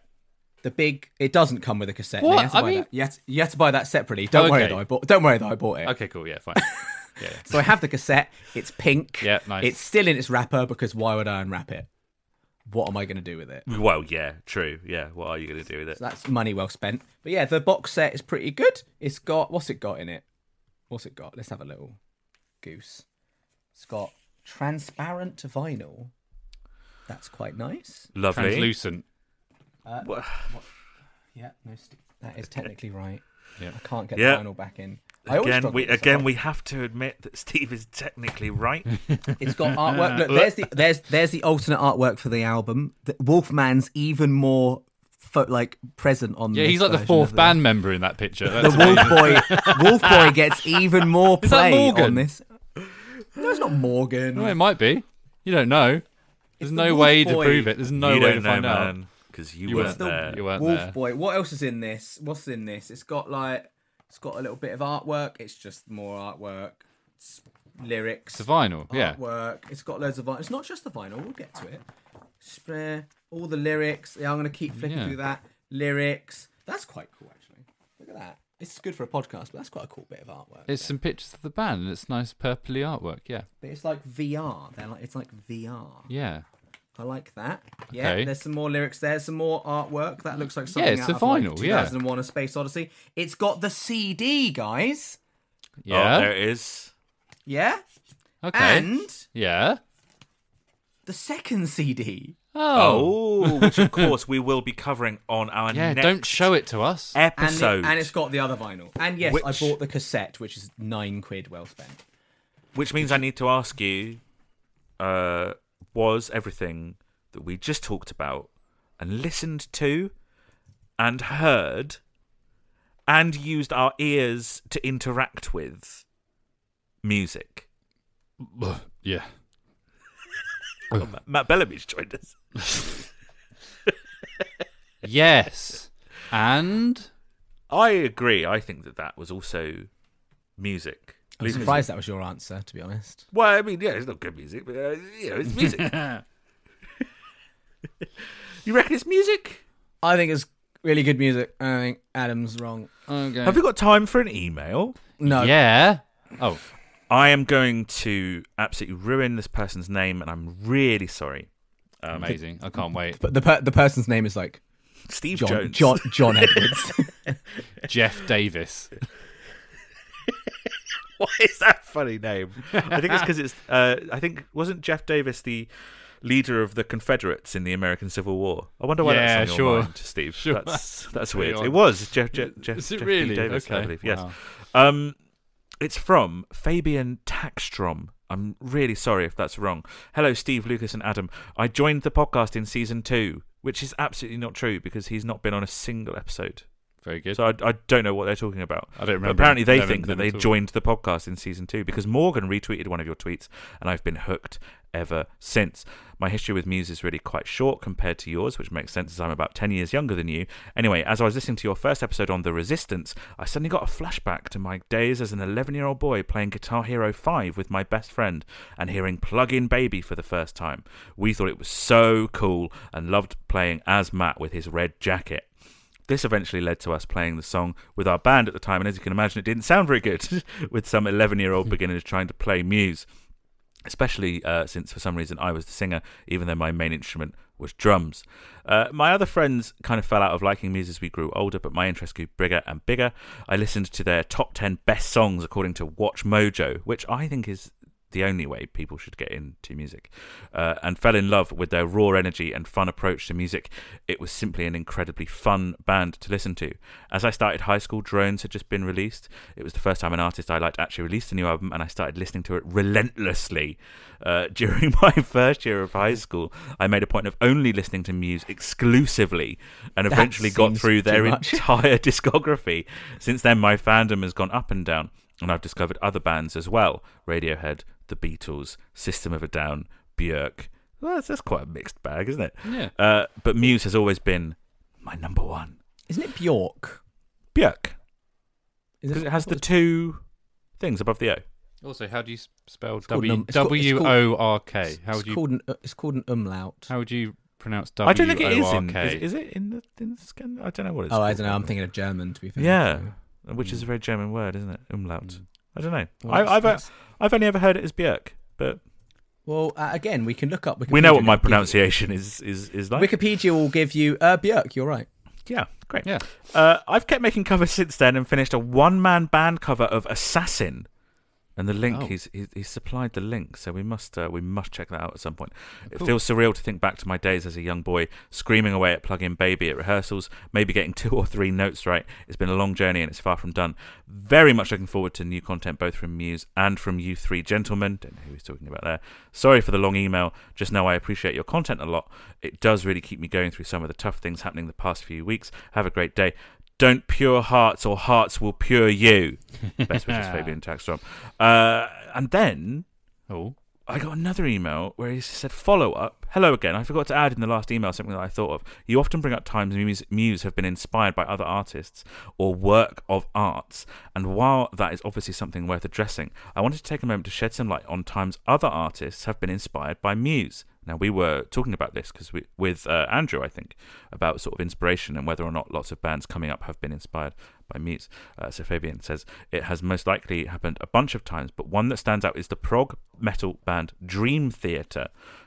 It doesn't come with a cassette. What? No, you have to buy that separately. Don't worry though. I bought it. Okay, cool. Yeah, fine. Yeah. So I have the cassette. It's pink. Yeah, nice. It's still in its wrapper because why would I unwrap it? What am I going to do with it? Well, yeah, true. Yeah, what are you going to do with it? So that's money well spent. But yeah, the box set is pretty good. It's got, what's it got in it? What's it got? Let's have a little goose. It's got transparent vinyl. That's quite nice. Lovely. Translucent. What? Yeah, no, that is technically right. Yeah. I can't get the vinyl back in. We have to admit that Steve is technically right. It's got artwork. Look, there's the alternate artwork for the album. Wolfman's even more present on. Yeah, he's like the fourth band member in that picture. The Wolf Boy gets even more play on this. No, it's not Morgan. No, it might be. You don't know. There's no way to prove it. There's no way to find out. Because you weren't there. You weren't Wolf there. Boy. What else is in this? What's in this? It's got a little bit of artwork. It's just more artwork. It's lyrics. It's a vinyl, yeah. Artwork. It's got loads of vinyl. It's not just the vinyl. We'll get to it. All the lyrics. Yeah, I'm going to keep flicking through that. Lyrics. That's quite cool, actually. Look at that. It's good for a podcast, but that's quite a cool bit of artwork. It's some pictures of the band, and it's nice purpley artwork, yeah. But it's like VR. It's like VR. Yeah. I like that. Yeah, okay. There's some more lyrics there, some more artwork. That looks like something it's out a vinyl, of 2001 A Space Odyssey. It's got the CD, guys. Yeah. Oh, there it is. Yeah? Okay. And yeah. the second CD. Oh, which of course we will be covering on our next don't show it to us. episode. And it's got the other vinyl. And yes, I bought the cassette, which is £9 well spent. Which means I need to ask you, was everything that we just talked about and listened to and heard and used our ears to interact with music? Yeah. Oh, Matt Bellamy's joined us. Yes. And? I agree. I think that was also music. I'm surprised that was your answer, to be honest. Well, I mean, yeah, it's not good music, but it's music. You reckon it's music? I think it's really good music. I think Adam's wrong. Okay. Have you got time for an email? No. Yeah. Oh. I am going to absolutely ruin this person's name, and I'm really sorry. Amazing. I can't wait. But the person's name is like Steve John, Jones. John Edwards. Jeff Davis. Why is that a funny name? I think it's because it's. I think wasn't Jeff Davis the leader of the Confederates in the American Civil War? I wonder why that's on your mind, Steve. Sure. That's weird. It was Jeff. Is it Jeff really? Davis, Okay. I believe. Yes. Wow. It's from Fabian Tackstrom. I'm really sorry if that's wrong. Hello, Steve, Lucas, and Adam. I joined the podcast in season 2, which is absolutely not true because he's not been on a single episode. Very good. So I don't know what they're talking about. I don't remember. But apparently they think that they joined the podcast in season 2 because Morgan retweeted one of your tweets and I've been hooked ever since. My history with Muse is really quite short compared to yours, which makes sense as I'm about 10 years younger than you. Anyway, as I was listening to your first episode on The Resistance, I suddenly got a flashback to my days as an 11-year-old boy playing Guitar Hero 5 with my best friend and hearing Plug-in Baby for the first time. We thought it was so cool and loved playing as Matt with his red jacket. This eventually led to us playing the song with our band at the time, and as you can imagine, it didn't sound very good with some 11-year-old beginners trying to play Muse, especially since for some reason I was the singer, even though my main instrument was drums. My other friends kind of fell out of liking Muse as we grew older, but my interest grew bigger and bigger. I listened to their top 10 best songs according to Watch Mojo, which I think is the only way people should get into music, and fell in love with their raw energy and fun approach to music. It was simply an incredibly fun band to listen to. As I started high school, Drones had just been released. It was the first time an artist I liked actually released a new album, and I started listening to it relentlessly. During my first year of high school, I made a point of only listening to Muse exclusively and eventually got through their entire discography. Since then, my fandom has gone up and down, and I've discovered other bands as well. Radiohead, The Beatles, System of a Down, Björk. Well, that's quite a mixed bag, isn't it? Yeah. But Muse has always been my number one. Isn't it Bjork? Björk. Because it has the two things above the O. Also, how do you spell W-O-R-K? It's called an umlaut. How would you pronounce W-O-R-K? I don't think it is. Is it in the scan? I don't know what it's called. I don't know. I'm thinking of German, to be fair. Yeah. Which is a very German word, isn't it? Umlaut. I don't know. Well, I've only ever heard it as Björk, but well, again, we can look up. Wikipedia. We know what my pronunciation is like. Wikipedia will give you Björk. You're right. Yeah, great. Yeah. I've kept making covers since then and finished a one-man band cover of Assassin. And the link, he's supplied the link, so we must check that out at some point. Cool. It feels surreal to think back to my days as a young boy, screaming away at Plug-in Baby at rehearsals, maybe getting 2 or 3 notes right. It's been a long journey and it's far from done. Very much looking forward to new content, both from Muse and from you 3 gentlemen. Don't know who he's talking about there. Sorry for the long email. Just know I appreciate your content a lot. It does really keep me going through some of the tough things happening the past few weeks. Have a great day. Don't pure hearts or hearts will pure you. Best wishes, Fabian Tackstrom. And then I got another email where he said, follow up. Hello again. I forgot to add in the last email something that I thought of. You often bring up times Muse have been inspired by other artists or work of arts. And while that is obviously something worth addressing, I wanted to take a moment to shed some light on times other artists have been inspired by Muse. Now, we were talking about this with Andrew, I think, about sort of inspiration and whether or not lots of bands coming up have been inspired by Muse. So Fabian says, it has most likely happened a bunch of times, but one that stands out is the prog metal band Dream Theater.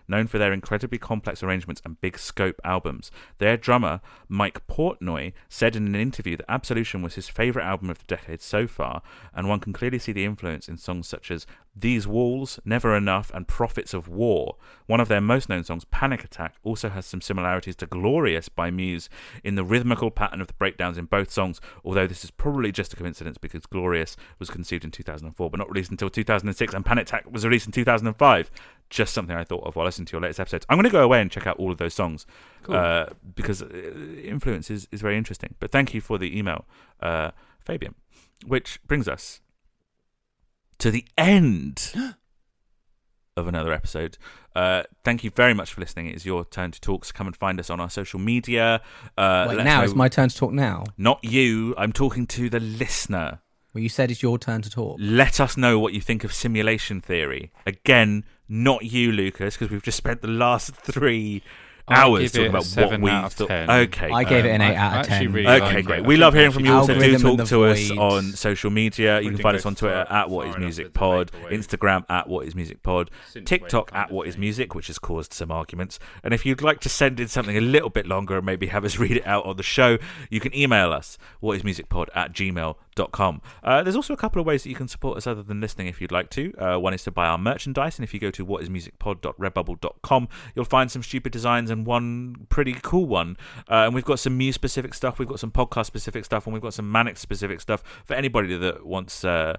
known for their incredibly complex arrangements and big scope albums. Their drummer, Mike Portnoy, said in an interview that Absolution was his favourite album of the decade so far, and one can clearly see the influence in songs such as These Walls, Never Enough, and Prophets of War. One of their most known songs, Panic Attack, also has some similarities to Glorious by Muse in the rhythmical pattern of the breakdowns in both songs, although this is probably just a coincidence because Glorious was conceived in 2004 but not released until 2006, and Panic Attack was released in 2005. Just something I thought of while listening to your latest episodes. I'm going to go away and check out all of those songs. Cool. Because influence is very interesting. But thank you for the email, Fabian. Which brings us to the end of another episode. Thank you very much for listening. It is your turn to talk, so come and find us on our social media. Wait, now it's my turn to talk now? Not you. I'm talking to the listener. Well, you said it's your turn to talk. Let us know what you think of simulation theory. Again, not you, Lucas, because we've just spent the last 3 hours talking about what we thought. Okay, I gave it an 8 out of 10. Really okay, great. We love hearing from you. So do talk to us on social media. You can find us on Twitter at WhatIsMusicPod, Instagram at WhatIsMusicPod, TikTok at WhatIsMusic, which has caused some arguments. And if you'd like to send in something a little bit longer and maybe have us read it out on the show, you can email us whatismusicpod@gmail.com. There's also a couple of ways that you can support us other than listening if you'd like to. One is to buy our merchandise, and if you go to whatismusicpod.redbubble.com, you'll find some stupid designs and one pretty cool one. And we've got some Muse specific stuff, we've got some podcast specific stuff, and we've got some Manic specific stuff for anybody that wants to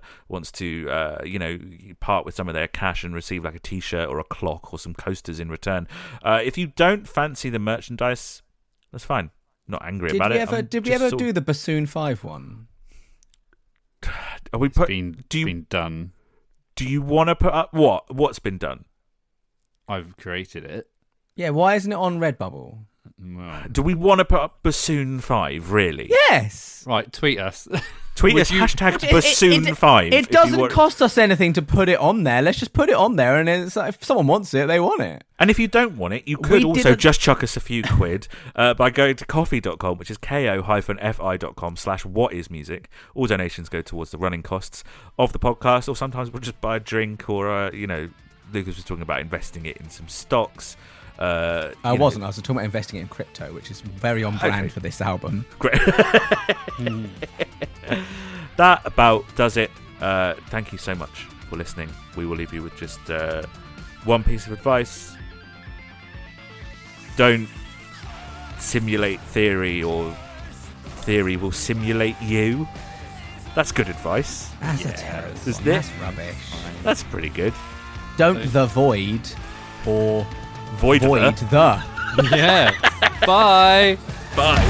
part with some of their cash and receive like a t-shirt or a clock or some coasters in return. If you don't fancy the merchandise, that's fine. Not angry about it. Did we ever do the Bassoon 5 one? Been done. Do you want to put up what? What's been done? I've created it. Yeah, why isn't it on Redbubble? Well, do we want to put up Bassoon 5, really? Yes! Right, tweet us. Tweet us, hashtag Bassoon5. It doesn't cost us anything to put it on there. Let's just put it on there, and it's like, if someone wants it, they want it. And if you don't want it, you could also just chuck us a few quid by going to ko-fi.com, which is ko-fi.com/whatismusic. All donations go towards the running costs of the podcast, or sometimes we'll just buy a drink, or, Lucas was talking about investing it in some stocks. I was talking about investing it in crypto, which is very on brand for this album. Great. That about does it. Thank you so much for listening. We will leave you with just one piece of advice. Don't simulate theory, or theory will simulate you. That's good advice. That's a terrible one. That's rubbish. That's pretty good. Don't the void, or void the. Yeah. Bye. Bye.